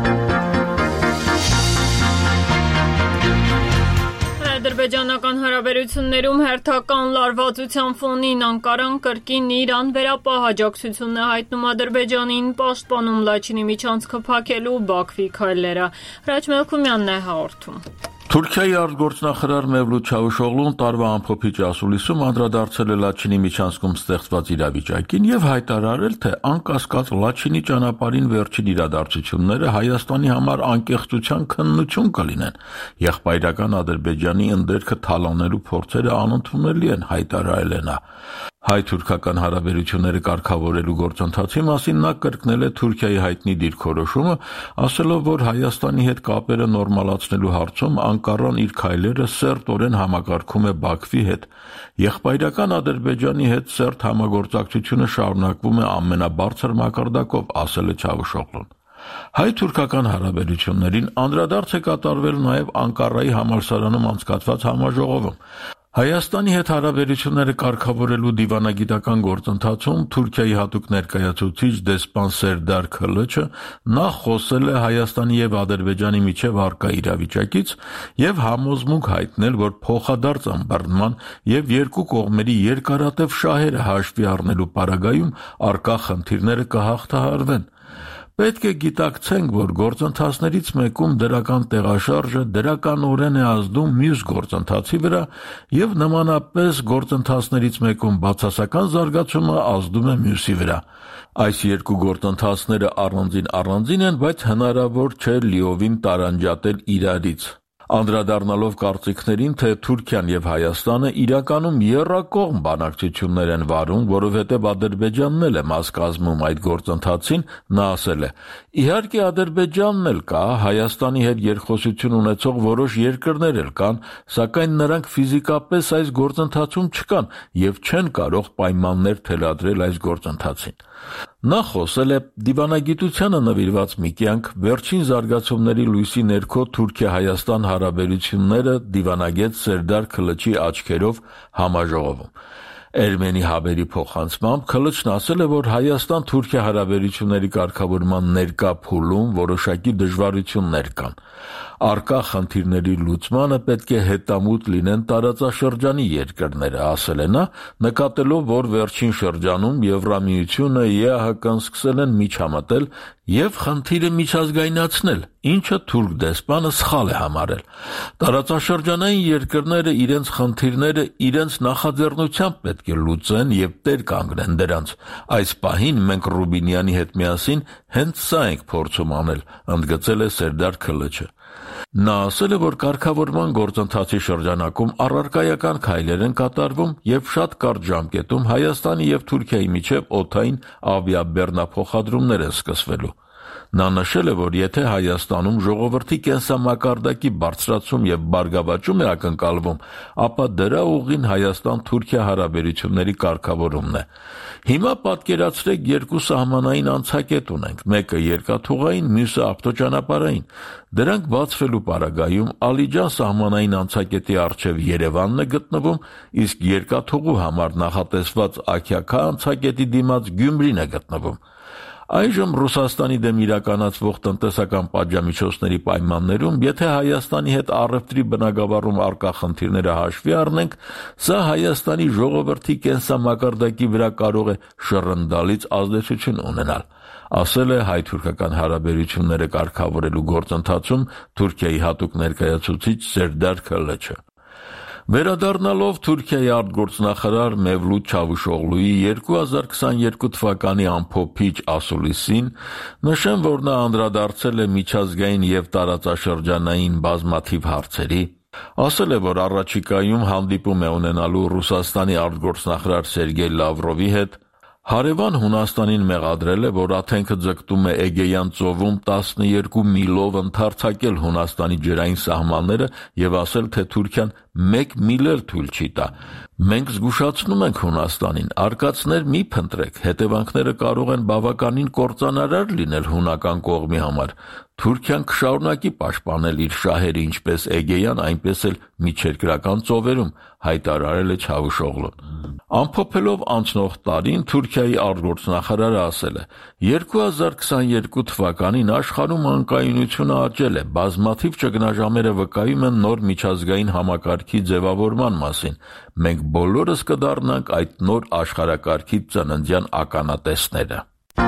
Ադրբեջանական հարաբերություններում հերթական լարվածության ֆոնին Անկարան կրկին Իրան վերապահաջակցություն է հայտնում Ադրբեջանին, պաշտպանում Լաչինի միջանցքը փակելու Բաքվի քայլերը։ Հրաչ Մելքումյանն է հաղորդում։ Թուրքիայի արտգործնախարար Մևլութ Չավուշօղլուն տարվա ամփոփիչ ասուլիսում անդրադարձել է Լաչինի միջանցքում ստեղծված իրավիճակին եւ հայտարարել, թե անկասկած Լաչինի ճանապարհին վերջին իրադարձությունները Հայաստանի համար անկեղծության քննություն կլինեն։ Եղբայրական Ադրբեջանի ընդերքը թալանելու փորձերը անընդունելի են, հայտարարել է նա։ Հայ-թուրքական հարաբերությունները կարգավորելու գործընթացի մասին նա կրկնել է Թուրքիայի հայտնի դիրքորոշումը, ասելով, որ Հայաստանի հետ կապերը նորմալացնելու հարցում Անկարան իր քայլերը սերտորեն համակարգում է Բաքվի հետ։ Եղբայրական Ադրբեջանի հետ սերտ համագործակցությունը շարունակվում է ամենաբարձր մակարդակով, ասել է Չավուշօղլուն։ Հայ-թուրքական հարաբերություններին անդրադարձ է կատարվել նաև Անկարայի համալսարանում անցկացված համաժողովում։ Հայաստանի հետ հարաբերությունները կարգավորելու դիվանագիտական գործընթացում Թուրքիայի հատուկ ներկայացուցիչ դեսպան Սերդար Քլչը նախ խոսել է Հայաստանի եւ Ադրբեջանի միջև առկա իրավիճակից եւ համոզմունք հայտնել, որ փոխադարձ ըմբռնման եւ երկու կողմերի երկարատև շահերը հաշվի առնելու պարագայում առկա խնդիրները կհաղթահարվեն։ Պետք է գիտակցենք, որ գործընթացներից մեկում դրական տեղաշարժը դրականորեն է ազդում մյուս գործընթացի վրա եւ նմանապես գործընթացներից մեկում բացասական զարգացումը ազդում է մյուսի վրա։ Այս երկու գործընթացները առանձին են, բայց հնարավոր չէ լիովին տարանջատել իրարից։ Անդրադառնալով կարծիքներին, թե Թուրքիան եւ Հայաստանը իրականում եռակողմ բանակցություններ են վարում, որովհետեւ Ադրբեջանն էլ է մաս կազմում այդ գործընթացին, նա ասել է. Իհարկե Ադրբեջանն էլ կա, Հայաստանի հետ երկխոսություն ունեցող որոշ երկրներ էլ կան, սակայն նրանք ֆիզիկապես այս գործընթացում չկան եւ չեն կարող պայմաններ թելադրել այս գործընթացին։ Նա խոսել է դիվանագիտությանը նվիրված մի կյանք վերջին զարգացումների լույսի ներքո Թուրքիա-Հայաստան հարաբերությունները դիվանագետ Սերդար Քլչի աչքերով համաժողովում։ Էրմենի հաբերի փոխանցմամբ Քլիչն ասել է, որ Հայաստան-Թուրքիա հարաբերությունների կարգավորման ներկա փուլում որոշակի դժվարություններ կան։ Առկա խնդիրների լուծմանը պետք է հետամուտ լինեն տարածաշրջանի երկրները, ասել է նա, նկատելով, որ վերջին շրջանում Եվրամիությունը, ԵԱՀԿ-ն սկսել են միջամտել եւ խնդիրը միջազգայնացնել, ինչը թուրք դեսպանը սխալ է համարել։ Տարածաշրջանային երկրները իրենց խնդիրները իրենց նախաձեռնությամբ պետք է լուծեն եւ տեր կանգնեն դրանց։ Այս պահին մենք Ռուբինյանի հետ միասին հենց սա ենք փորձում անել, ընդգծել է Սերդար Քլիչը։ Նա ասել է, որ կարգավորման գործընթացի շրջանակում առարկայական քայլեր են կատարվում եւ շատ կարճ ժամկետում Հայաստանի եւ Թուրքիայի միջև օդային ավիաբեռնափոխադրումներ են սկսվելու։ Նա նշել է, որ եթե Հայաստանում ժողովրդի կենսամակարդակի բարձրացում եւ բարգավաճում է ակնկալվում, ապա դրա ուղին Հայաստան-Թուրքիա հարաբերությունների կարգավորումն է։ Հիմա պատկերացրեք երկու սահմանային անցակետ ունենք, մեկը երկաթուղային, մյուսը ավտոճանապարհային։ Դրանք բացվելու պարագայում Ալիջան սահմանային անցակետի առջև Երևանն է գտնվում, իսկ երկաթուղու համար նախատեսված Աքյաքա անցակետի դիմաց Գյումրին է գտնվում։ Այժմ Ռուսաստանի դեմ իրականացվող տնտեսական պատժամիջոցների պայմաններում, եթե Հայաստանի հետ առևտրի բնագավառում առկա խնդիրները հաշվի առնենք, սա Հայաստանի ժողովրդի կենսամակարդակի վրա կարող է շռնդալից ազդեցություն ունենալ, ասել է հայ-թուրքական հարաբերությունները կարգավորելու գործընթացում Թուրքիայի հատուկ ներկայացուցիչ Սերդար Քլիչը։ Վերադառնալով Թուրքիայի արտգործնախարար Մևլութ Չավուշօղլուի 2022 թվականի ամփոփիչ ասուլիսին, նշեմ, որ նա անդրադարձել է միջազգային եւ տարածաշրջանային բազմաթիվ հարցերի, ասել է, որ առաջիկայում հանդիպում է ունենալու Ռուսաստանի արտգործնախարար Սերգեյ Լավրովի հետ, հարևան Հունաստանին մեղադրել է, որ Աթենքը ձգտում է Էգեյան ծովում 12 միլով ընդարձակել Հունաստանի ջրային սահմանները եւ ասել, թե Թուրքիան 1 միլ էլ թույլ չի տա։ Մենք զգուշացնում ենք Հունաստանին, արկածներ մի փնտրեք, հետևանքները կարող են բավականին կործանարար լինել հունական կողմի համար։ Թուրքիան կշարունակի պաշտպանել իր շահերը ինչպես Էգեյան, այնպես էլ միջերկրական ծովերում, հայտարարել է Չավուշօղլուն։ Ամփոփելով անցնող տարին Թուրքիայի արտգործնախարարը ասել է. 2022 թվականին աշխարհում անկայունությունը աճել է, բազմաթիվ ճգնաժամերը վկայում են նոր միջազգային համակարգի ձևավորման մասին։ Մենք բոլորս կդառնանք այդ նոր աշխարհակարգի ծննդյան ականատեսները։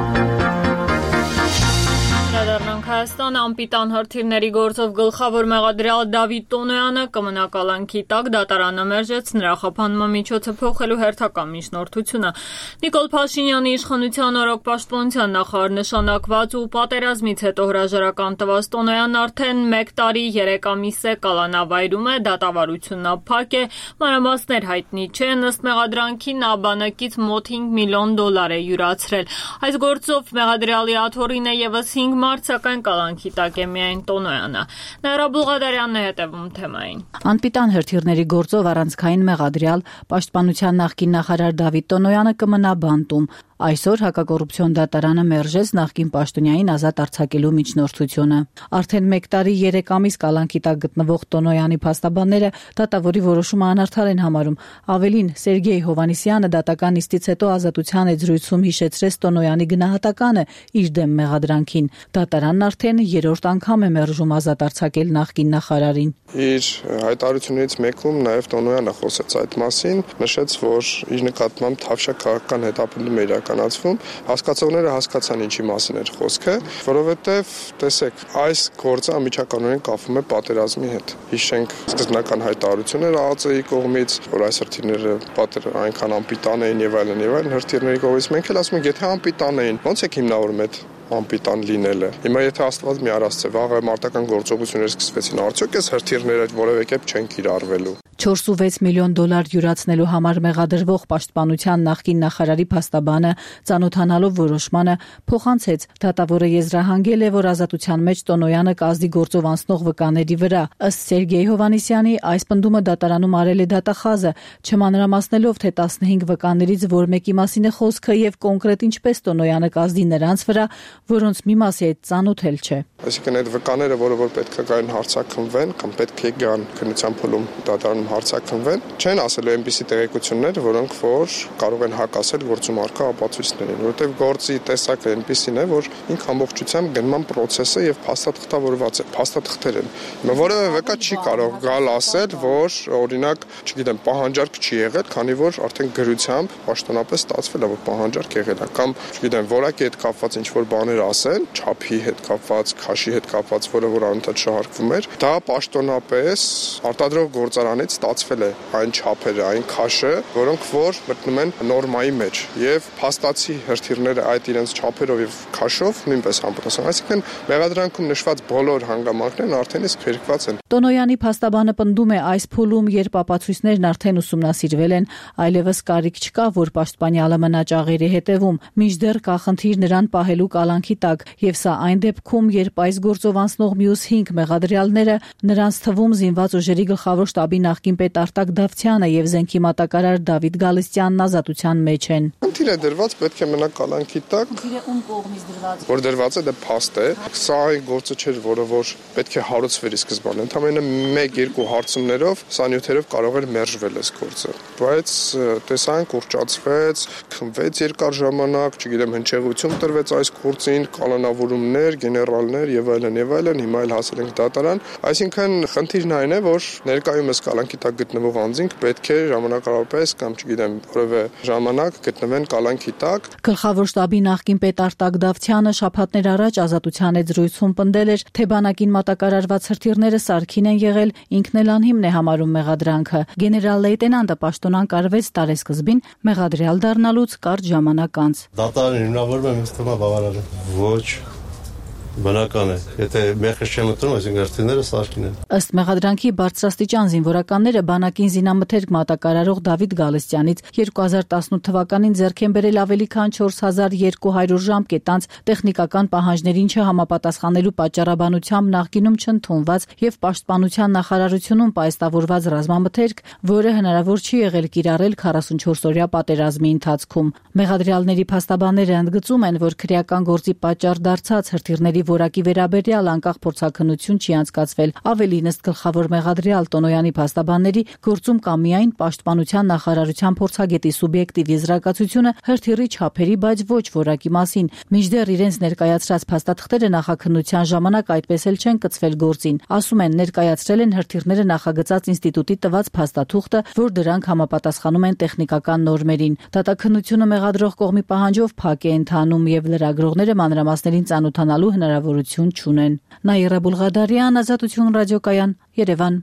Հայաստան անպիտան հրթիռների գործով գլխավոր մեղադրյալ Դավիթ Տոնոյանը կմնա կալանքի տակ, դատարանը մերժեց նրա խափանման միջոցը փոխելու հերթական միջնորդությունը։ Նիկոլ Փաշինյանի իշխանության օրոք պաշտպանության նախարար նշանակված ու պատերազմից հետո հրաժարական տված Տոնոյանն արդեն 1 տարի 3 ամիս է կալանավայրում է, դատավարությունն փակ է, մանրամասներ հայտնի չեն, ըստ մեղադրանքի նա բանակից մոտ $5 միլիոն է յուրացրել։ Այս գործով մեղադրյալի աթոռին է եւս 5 մարդ, սակայն կալանքի տակ է միայն Տոնոյանը։ Նաիրա Բուլղադարյանն է հետևում թեմային։ Անպիտան հրթիռների գործով առանցքային մեղադրյալ պաշտպանության նախկին նախարար Դավիթ Տոնոյանը կմնա բանտում։ Այսօր հակակոռուպցիոն դատարանը մերժեց նախկին պաշտոնյային ազատ արձակելու միջնորդությունը։ Արդեն 1 տարի 3 ամիս կալանքի տակ գտնվող Տոնոյանի փաստաբանները դատավորի որոշումը անարդար են համարում։ Ավելին, Սերգեյ Հովհաննիսյանը դատական նիստից հետո ազատության զրույցում հիշեցրեց Տոնոյանի գնահատականը իր դեմ մեղադրանքին։ Դատարանն արդեն 3-րդ անգամ է մերժում ազատ արձակել նախկին նախարարին։ Իր հայտարարություններից մեկում նաև Տոնոյանը խոսեց այդ մասին, նշեց, որ իր նկատմամբ թավշյա քաղաքական հետապնդում է իրականացվում, հասկացողները հասկացան ինչի մասին էր խոսքը, որովհետև տեսեք, այս գործը անմիջականորեն կապվում է պատերազմի հետ։ Հիշենք սկզբնական հայտարարությունները ԱԱԾ-ի կողմից, որ այս հրթիռները այնքան անպիտան էին եւ այլն, հրթիռների կողմից մենք էլ ասում ենք, եթե անպիտան էին, ո՞նց է հիմնավորում այդ անպիտան լինելը։ Հիմա եթե Աստված մի արածце, վաղը մարտական գործողություններ սկսվեցին, արդյոք այս հրթիռները որևէ կերպ չեն կիրառվելու։ $4.6 միլիոն յուրացնելու համար մեղադրվող պաշտպանության նախկին նախարարի փաստաբանը ծանոթանալով որոշմանը փոխանցեց դատավորը եզրահանգել է, որ ազատության մեջ Տոնոյանը կազդի գործով անցնող վկաների վրա ըստ Սերգեյ Հովհաննիսյանի այս պնդումը դատարանում արել է դատախազը, չմանրամասնելով թե 15 վկաներից որ մեկի մասին է խոսքը եւ կոնկրետ ինչպես Տոնոյանը կազդի նրանց վրա, որոնց մի մասի այդ ծանոթ էլ չէ։ Այսինքն այդ վկաները, որ պետք է գան հարցաքննվեն կամ պետք է գան քննության փուլում դատարանում հարցաքննվեն, չեն ասելու այնպիսի տեղեկություններ, որոնք որ կարող են հակասել գործում առկա ապացույցներին, որովհետև գործի տեսակը այնպիսին է, որ ինք ամբողջությամբ գնման process-ը եւ փաստաթղթավորված է, փաստաթղթեր են։ Որևէ վկա չի կարող գալ ասել, որ օրինակ, չգիտեմ, պահանջարկ չի եղել, քանի որ արդեն գրությամբ պաշտոնապես ստացվել է, որ պահանջարկ եղել է, կամ չգիտեմ, որակի հետ կապված ինչ-որ բաներ ասեն, չափի հետ կապված, քաշի հետ կապված, որը որ անընդհատ շահարկվում էր, դա պաշտոնապես արտադրող գործարանից ստացվել է այն չափերը, այն քաշը, որոնք որ մտնում են նորմայի մեջ, եւ փաստացի հրթիռները այդ իրենց չափերով եւ քաշով նույնպես համապատասխան, այսինքն մեղադրանքում նշված բոլոր հանգամանքներն արդեն իսկ փրկված են։ Տոնոյանի փաստաբանը պնդում է, այս փուլում, երբ ապացույցներն արդեն ուսումնասիրվել են, այլևս կարիք չկա, որ պաշտպանյալը մնա ճաղերի հետևում, մինչդեռ կա խնդիր նրան պահելու կալանքի տակ, եւ սա այն դեպքում, երբ այս գործով անցնող մյուս 5 մեղադրյալները, նրանց թվում զինված ուժերի գլխավոր շտաբի նախկին պետ Արտակ Դավթյանը եւ զենքի մատակարար Դավիթ Գալստյանն ազատության մեջ են։ Խնդիրը դրված պետք է մնա կալանքի տակ։ Խնդիրը ում կողմից դրված։ Որ դրված է, դա փաստ է։ Սա այն գործը չէր, որը որ պետք է հարուցվեր ի սկզբանե։ Ընդամենը 1-2 հարցումներով, 20-ով կարող էր մերժվել այս գործը։ Բայց տեսանք, ուռճացվեց, քնվեց երկար ժամանակ, չգիտեմ, հնչեղություն տրվեց այս գործին, կալանավորումներ, գեներալներ եւ այլն, հիմա էլ հասել ենք դատարան։ Այսինքն խնդիրն այն է, որ ներկայումս կալանքի տակ գտնվող անձինք պետք է ժամանակավորապես կամ չգիտեմ, որևէ ժամանակ գտնվեն կալանքի տակ։ Գլխավոր շտաբի նախկին պետ Արտակ Դավթյանը շաբաթներ առաջ Ազատության հետ զրույցում պնդել էր, թե բանակին մատակարարված հրթիռները սարքին են եղել, ինքն էլ անհիմն է համարում մեղադրանքը։ Գեներալ լեյտենանտը պաշտոնանկ արվեց տարեսկզբին մեղադրյալ դառնալուց կարճ ժամանակ անց։ Դատարանը հիմնավորվում է ինձ թվում է բավարար է։ Ոչ բնական է։ Եթե մեղք չեմ ընդունում, այսինքն հրթիռները սարքին են։ Ըստ մեղադրանքի բարձրաստիճան զինվորականները բանակին զինամթերք մատակարարող Դավիթ Գալստյանից 2018 թվականին ձեռք են բերել ավելի քան 4200 ժամկետ անց տեխնիկական պահանջներին չհամապատասխանելու պատճառաբանությամբ նախկինում չընդունված եւ պաշտպանության նախարարությունում պայստավորված ռազմամթերք, որը հնարավոր չի եղել կիրառել 44-օրյա պատերազմի ընթացքում։ Մեղադրյալների փաստաբանները ընդգծում են, որ քրեական գործի պատճառ դարձած հրթիռների որակի վերաբերյալ անկախ փորձաքննություն չի անցկացվել։ Ավելին, ըստ գլխավոր մեղադրյալ Տոնոյանի փաստաբանների, գործում կա միայն պաշտպանության նախարարության փորձագետի սուբյեկտիվ եզրակացությունը հրթիռի չափերի, բայց ոչ որակի մասին։ Մինչդեռ իրենց ներկայացրած փաստաթղթերը նախաքննության ժամանակ այդպես էլ չեն կցվել գործին։ Ասում են, ներկայացրել են հրթիռները նախագծած ինստիտուտի տված փաստաթուղթը, որ դրանք համապատասխանում են տեխնիկական նորմերին։ Դատաքննությունը մեղադրող կողմի պահանջով փակ է ընթանում եւ լրագրողները մանրամասներին ծանոթանալու հնարավորություն չունեն։ Նաիրա Բուլղադարյան, Ազատություն ռադիոկայան, Երևան։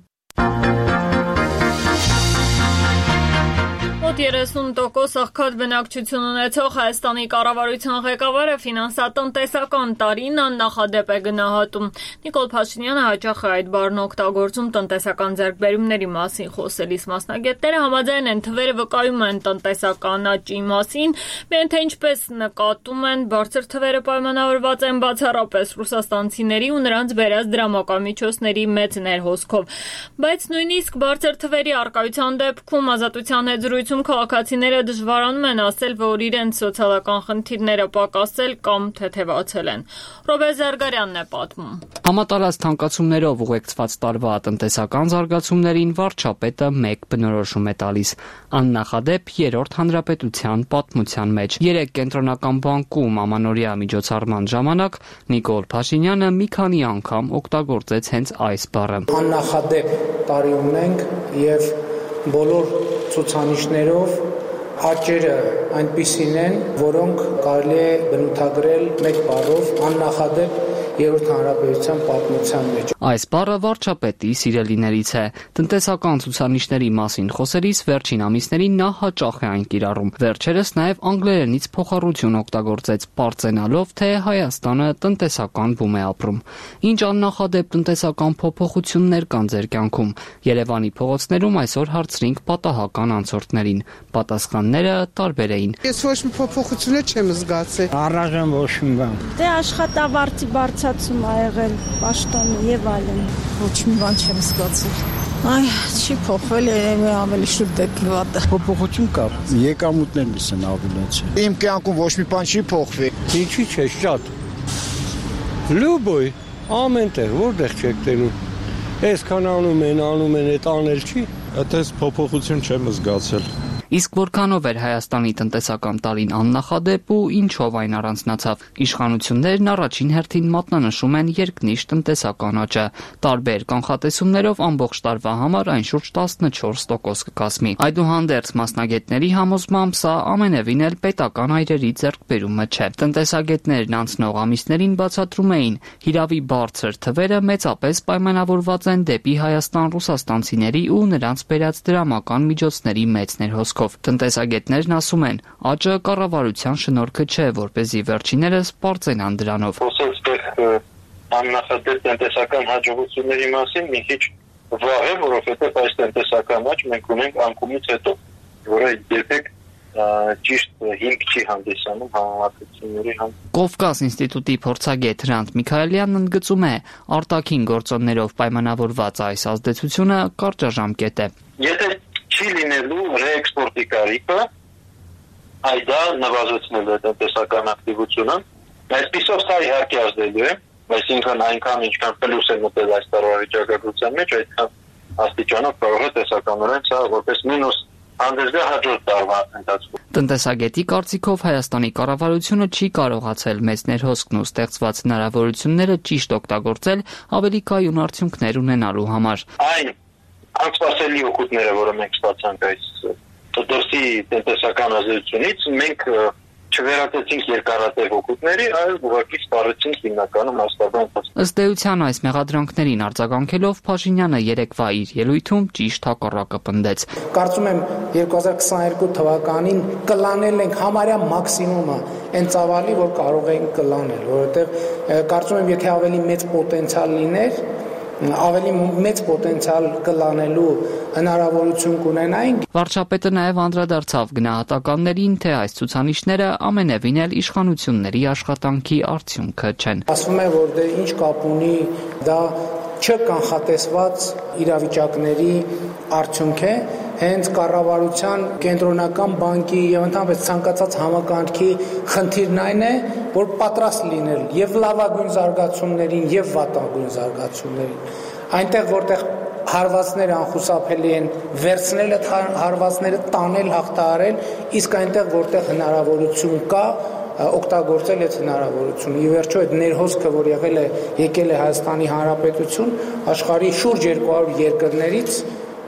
30% աղքատ բնակչություն ունեցող Հայաստանի կառավարության ղեկավարը ֆինանսատնտեսական տարին աննախադեպ է գնահատում։ Նիկոլ Փաշինյանը հաճախ է այդ բառն օգտագործում տնտեսական ձեռքբերումների մասին խոսելիս։ Մասնագետները համաձայն են, թվերը վկայում են տնտեսական աճի մասին, միայն թե ինչպես նկատում են, բարձր թվերը պայմանավորված են բացառապես ռուսաստանցիների ու նրանց բերած դրամական մեծ ներհոսքով։ Բայց նույնիսկ բարձր թվերի առկայության դեպքում Ազատության հետ զրույցում քաղաքացիները դժվարանում են ասել, որ իրենց սոցիալական խնդիրները պակասել կամ թեթևացել են։ Ռոբե Զարգարյանն է պատմում։ Համատարած թանկացումներով ուղեկցված տարվա տնտեսական զարգացումներին վարչապետը մեկ բնորոշում է տալիս՝ աննախադեպ երրորդ հանրապետության պատմության մեջ։ Երեկ կենտրոնական բանկում ամանորյա միջոցառման ժամանակ Նիկոլ Փաշինյանը մի քանի անգամ օգտագործեց հենց այս բառը։ Աննախադեպ տարի ունենք եւ բոլոր ցուցանիշներով աճերը այնպիսին են, որոնք կարելի է բնութագրել մեկ բառով աննախադեպ երրորդ հանրապետության պատմության մեջ։ Այս բառը վարչապետի սիրելիներից է։ Տնտեսական ցուցանիշների մասին խոսելիս վերջին ամիսներին նա հաճախ է այն կիրառում։ Վերջերս նաև անգլերենից փոխառություն օգտագործեց, պարծենալով, թե Հայաստանը տնտեսական բում է ապրում։ Ինչ աննախադեպ տնտեսական փոփոխություններ կան ձեր կյանքում։ Երևանի փողոցներում այսօր հարցրինք պատահական անցորդներին։ Պատասխանները տարբեր էին։ Ես ոչ մի փոփոխություն չեմ զգացել։ Առայժմ ոչ մի բան։ Դե աշխատավարձի բարձրացում ա եղել, պաշտոնը եւ այլն։ Ոչ մի բան չեմ զգացել։ Այ, չի փոխվել, երևի ավելի շուտ դեպքվատ է։ Փոփոխություն կա, եկամուտներն են ավելացել։ Իմ կյանքում ոչ մի բան չի փոխվել։ Ինչի՞ չէ, շատ։ Լուբոյ, ամենտեղ, որտեղ չեք տենում։ Այսքան անում են, այդ անել չի։ Այդպես փոփոխություն չեմ զգացել։ Իսկ որքանով էր Հայաստանի տնտեսական տարին աննախադեպ ու ինչով այն առանձնացավ։ Իշխանություններն առաջին հերթին մատնանշում են երկնիշ տնտեսական աճը։ Տարբեր կանխատեսումներով ամբողջ տարվա համար այն շուրջ 14% կկազմի։ Այդուհանդերձ մասնագետների համոզմամբ սա ամենևին էլ պետական այրերի ձեռքբերումը չէ։ Տնտեսագետներն անցնող ամիսներին բացատրում էին, հիրավի բարձր թվերը մեծապես պայմանավորված են դեպի Հայաստան ռուսաստանցիների ու նրանց բերած դրամական միջոցների մեծ ներհոսքով։ Տնտեսագետներն ասում են, աճը կառավարության շնորհքը չէ, որպեսզի վերջիներս պարծենան դրանով։ Աննախադեպ տնտեսական հաջողությունների մասին մի քիչ վաղ է, որովհետև այս տնտեսական աճ մենք ունենք անկումից հետո, որը երբեք ճիշտ հիմք չի հանդիսանում համապատասխանների համար։ Կովկաս ինստիտուտի փորձագետ Հրանտ Միքայելյանն ընդգծում է, արտաքին գործոններով պայմանավորված այս ազդեցությունը կարճաժամկետ է։ Եթե չի լինելու ռեէքսպորտի կարիքը, այ դա նվազեցնելու է տնտեսական ակտիվությունը, այսպիսով սա իհարկե ազդելու է, այսինքն այնքան ինչքան պլյուս է մտել այս տարվա վիճակագրության մեջ, այդքան աստիճանով կարող է տեսականորեն սա որպես մինուս հանդեսվի հաջորդ տարվա ընթացքում։ Տնտեսագետի կարծիքով Հայաստանի կառավարությունը չի կարողացել մեծ ներհոսքն ու ստեղծված հնարավորությունները ճիշտ օգտագործել ավելի կայուն արդյունքներ ունենալու համար։ Այն անսպասելի օգուտները, որը մենք ստացանք այս դրսի տնտեսական ազդեցությունից, մենք չվերածեցինք երկարատև օգուտների, այլ ուղղակի սպառեցինք հիմնականում այս տարվա ընթացքում։ Ըստ էության այս մեղադրանքներին արձագանքելով Փաշինյանը երեկվա իր ելույթում ճիշտ հակառակը պնդեց։ Կարծում եմ 2022 թվականին կլանել ենք համարյա մաքսիմումը այն ծավալի, որ կարող ենք կլանել, որովհետև կարծում եմ եթե ավելի մեծ պոտենցիալ լիներ, ավելի մեծ պոտենցիալ կլանելու հնարավորություն կունենային։ Վարչապետը նաև անդրադարձավ գնահատականներին, թե այս ցուցանիշները ամենևին էլ իշխանությունների աշխատանքի արդյունքը չեն։ Ասվում է, որ դե ինչ կապ ունի, դա չկանխատեսված իրավիճակների արդյունք է, հենց կառավարության կենտրոնական բանկի եւ ընդհանրապես ցանկացած համակարգի խնդիրն այն է, որ պատրաստ լինել եւ լավագույն զարգացումներին եւ վատագույն զարգացումներին։ Այնտեղ որտեղ հարվածները անխուսափելի են, վերցնել այդ հարվածները, տանել, հաղթահարել, իսկ այնտեղ որտեղ հնարավորություն կա, օգտագործել այդ հնարավորությունը։ Ի վերջո այդ ներհոսքը, որ եկել է Հայաստանի Հանրապետություն, աշխարհի շուրջ 200 երկրներից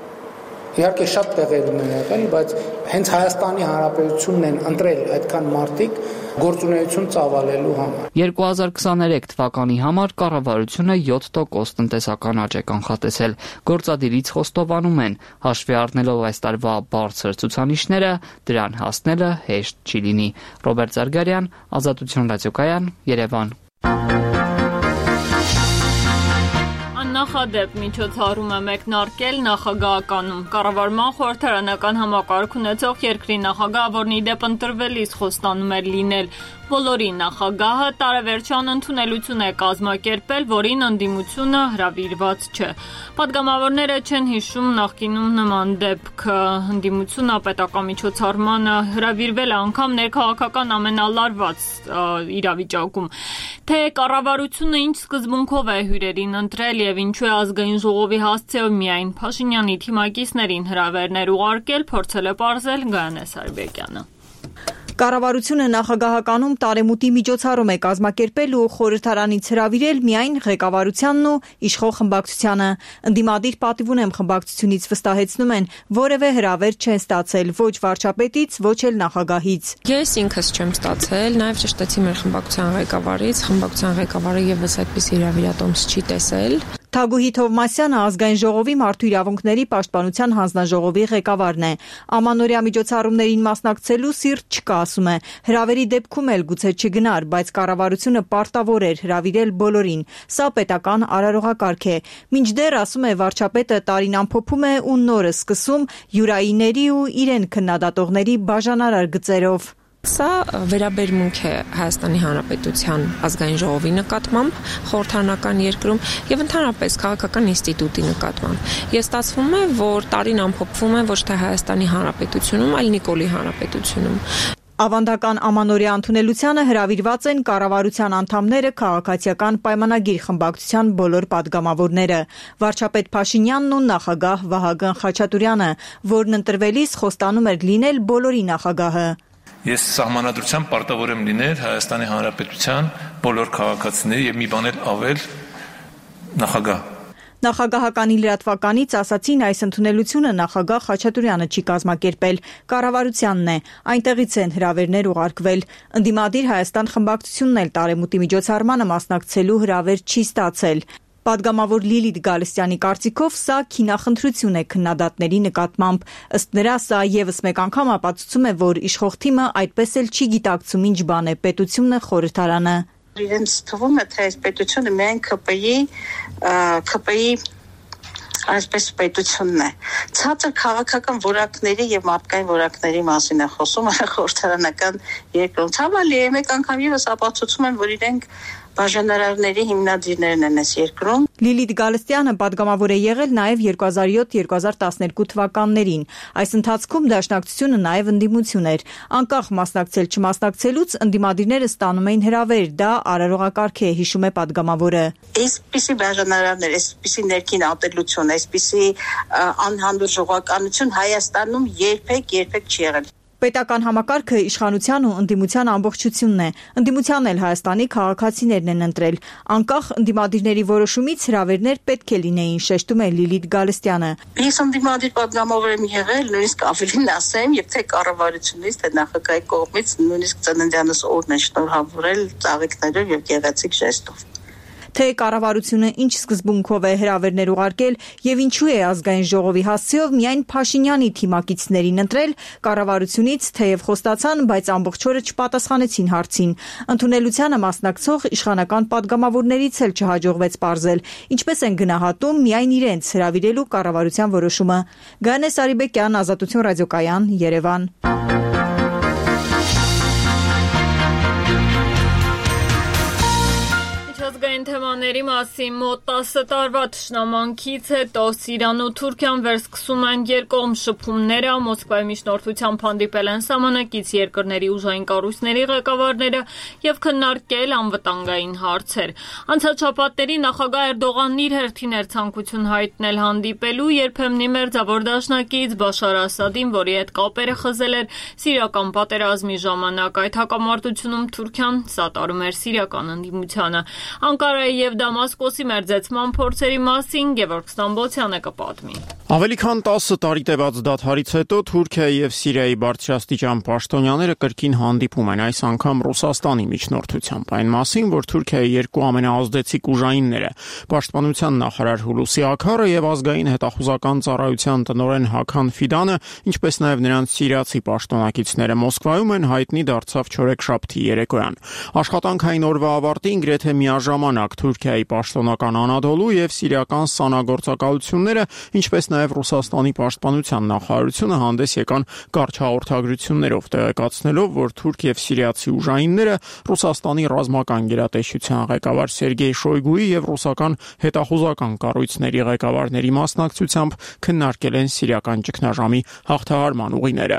իհարկե շատ տեղերում են եղել, բայց հենց Հայաստանի Հանրապետությունն են ընտրել այդքան մարդիկ գործունեություն ծավալելու համար։ 2023 թվականի համար կառավարությունը 7% տնտեսական աճ է կանխատեսել։ Գործադիրից խոստովանում են, հաշվի առնելով այս տարվա բարձր ցուցանիշները, դրան հասնելը հեշտ չի լինի։ Ռոբերտ Զարգարյան, Ազատություն ռադիոկայան, Երևան։ Նախադեպ միջոցառում է մեկնարկել նախագահականում։ Կառավարման խորհրդարանական համակարգ ունեցող երկրի նախագահը, որն ի դեպ ընտրվելիս խոստանում էր լինել բոլորի նախագահը, տարեվերջան ընդունելություն է կազմակերպել, որին ընդդիմությունը հրավիրված չէ։ Պատգամավորները չեն հիշում նախկինում նման դեպք։ Ընդդիմությունը պետական միջոցառմանը հրավիրվել է անգամ ներքաղաքական ամենալարված իրավիճակում։ Թե կառավարությունը ինչ սկզբունքով է հյուրերին ընտրել եւ ինչու է ազգային ժողովի հասցեով միայն Փաշինյանի թիմակիցներին հրավերներ ուղարկել, փորձել է պարզել Գայանե Սարիբեկյանը։ Կառավարությունը նախագահականում տարեմուտի միջոցառում է կազմակերպել ու խորհրդարանից հրավիրել միայն ղեկավարությանն ու իշխող խմբակցությանը։ Ընդդիմադիր պատիվ ունեմ խմբակցությունից վստահեցնում են, որևէ հրավեր չեն ստացել ոչ վարչապետից, ոչ էլ նախագահից։ Ես ինքս չեմ ստացել, նաև ճշտեցի մեր խմբակցության ղեկավարից, խմբակցության ղեկավարը եւս այդպես իրավիճակոms չի տեսել։ Թագուհի Թովմասյանը ազգային ժողովի մարդու իրավունքների պաշտպանության հանձնաժողովի ղեկավարն է։ Ամանորյա միջոցառումներին մասնակցելու սիրտ չկա, ասում է։ Հրավերի դեպքում էլ գուցե չգնար, բայց կառավարությունը պարտավոր էր հրավիրել բոլորին։ Սա պետական արարողակարգ է։ Մինչդեռ, ասում է, վարչապետը տարին ամփոփում է ու նորը սկսում յուրայինների ու իրեն քննադատողների բաժանարար գծերով։ Սա վերաբերմունք է Հայաստանի Հանրապետության ազգային ժողովի նկատմամբ խորհրդարանական երկրում եւ ընդհանրապես քաղաքական ինստիտուտի նկատմամբ։ Ես ստացվում է, որ տարին ամփոփվում է ոչ թե Հայաստանի Հանրապետությունում, այլ Նիկոլի Հանրապետությունում։ Ավանդական ամանորյա ընդունելությանը հրավիրված են կառավարության անդամները, քաղաքացիական պայմանագիր խմբակցության բոլոր պատգամավորները, վարչապետ Փաշինյանն ու նախագահ Վահագն Խաչատուրյանը, որն ընտրվելիս խոստանում էր լինել բոլորի նախագահը։ Ես սահմանադրությամբ պարտավոր եմ լինել Հայաստանի Հանրապետության բոլոր քաղաքացիների եւ մի բան էլ ավել նախագահ։ Նախագահականի լրատվականից ասացին, այս ընդունելությունը նախագահ Խաչատուրյանը չի կազմակերպել, կառավարությանն է, այնտեղից են հրավերներ ուղարկվել։ Ընդդիմադիր Հայաստան խմբակցությունն էլ տարեմուտի միջոցառմանը մասնակցելու հրավեր չի ստացել։ Պատգամավոր Լիլիթ Գալստյանի կարծիքով սա քինախնդրություն է քննադատների նկատմամբ։ Ըստ նրա, սա եւս մեկ անգամ ապացուցում է, որ իշխող թիմը այդպես էլ չի գիտակցում ինչ բան է պետությունը, խորհրդարանը։ Իրենց թվում է, թե այս պետությունը միայն ԿՊ-ի այսպես պետությունն է։ Ցածր քաղաքական որակների եւ մարդկային որակների մասին է խոսում խորհրդարանական երկրում։ Ցավալի է, մեկ անգամ եւս ապացուցում են, որ իրենք բաժանարարների հիմնադիրներն են այս երկրում։ Լիլիթ Գալստյանը պատգամավոր է եղել նաև 2007-2012 թվականներին։ Այս ընթացքում դաշնակցությունը նաև ընդդիմություն էր։ Անկախ մասնակցել չմասնակցելուց ընդդիմադիրները ստանում էին հրավեր, դա արարողակարգ է, հիշում է պատգամավորը։ Այսպիսի բաժանարարներ, այսպիսի ներքին ատելություն, այսպիսի անհանդուրժողականություն Հայաստանում երբեք չի եղել։ Պետական համակարգը իշխանության ու ընդդիմության ամբողջությունն է։ Ընդդիմությանն էլ Հայաստանի քաղաքացիներն են ընտրել։ Անկախ ընդդիմադիրների որոշումից հրավերներ պետք է լինեին, շեշտում է Լիլիթ Գալստյանը։ Ես ընդդիմադիր պատգամավոր եմ եղել, նույնիսկ ավելին ասեմ, եւ թե կառավարությունից, թե նախագահի կողմից նույնիսկ ծննդյանս օրն են շնորհավորել ծաղիկներով եւ գեղեցիկ ժեստով։ Թե կառավարությունը ինչ սկզբունքով է հրավերներ ուղարկել եւ ինչու է ազգային ժողովի հասցեով միայն Փաշինյանի թիմակիցներին ընտրել, կառավարությունից թեև խոստացան, բայց ամբողջ օրը չպատասխանեցին հարցին։ Ընդունելությանը մասնակցող իշխանական պատգամավորներից էլ չհաջողվեց պարզել, ինչպես են գնահատում միայն իրենց հրավիրելու կառավարության որոշումը։ Գանե Սարիբեկյան, Ազատություն ռադիոկայան, Երևան։ Ազգային թեմաների մասին մոտ 10 տարվա թշնամանքից հետո Սիրիան ու Թուրքիան վերսկսում են երկկողմ շփումները, Մոսկվայի միջնորդությամբ հանդիպել են սահմանակից երկրների ուժային կառույցների ղեկավարները եւ քննարկել անվտանգային հարցեր։ Անցած շաբաթների նախագահ Էրդողանն իր հերթին էր ցանկություն հայտնել հանդիպելու երբեմնի մերձավոր դաշնակից Բաշար Ասադին, որի հետ կապերը խզել էր սիրիական պատերազմի ժամանակ։ Այդ հակամարտությունում Թուրքիան սատարում էր սիրիական ընդդիմությանը։ Անկարայի եւ Դամասկոսի մերձեցման փորձերի մասին Գևորգ Ստամբոլցյանը կպատմի։ Ավելի քան 10 տարի տևած դադարից հետո Թուրքիայի եւ Սիրիայի բարձրաստիճան պաշտոնյաները կրկին հանդիպում են, այս անգամ Ռուսաստանի միջնորդությամբ։ Այն մասին, որ Թուրքիայի երկու ամենաազդեցիկ ուժայինները, պաշտպանության նախարար Հուլուսի Աքարը եւ ազգային հետախուզական ծառայության տնօրեն Հական Ֆիդանը, ինչպես նաեւ նրանց սիրիացի պաշտոնակիցները Մոսկվայում են, հայտնի դարձավ չորեքշաբթի երեկոյան։ Աշխատանքային օրվա ավարտին գրեթե միաժամանակ Թուրքիայի պաշտոնական Անադոլու եւ սիրիական սանագործակալությունները, ինչպես նաեւ Ռուսաստանի պաշտպանության նախարարությունը հանդես եկան կարճ հաղորդագրություններով, տեղեկացնելով, որ թուրք եւ սիրիացի ուժայինները Ռուսաստանի ռազմական գերատեսչության ղեկավար Սերգեյ Շոյգուի եւ ռուսական հետախուզական կառույցների ղեկավարների մասնակցությամբ քննարկել են սիրիական ճգնաժամի հաղթահարման ուղիները։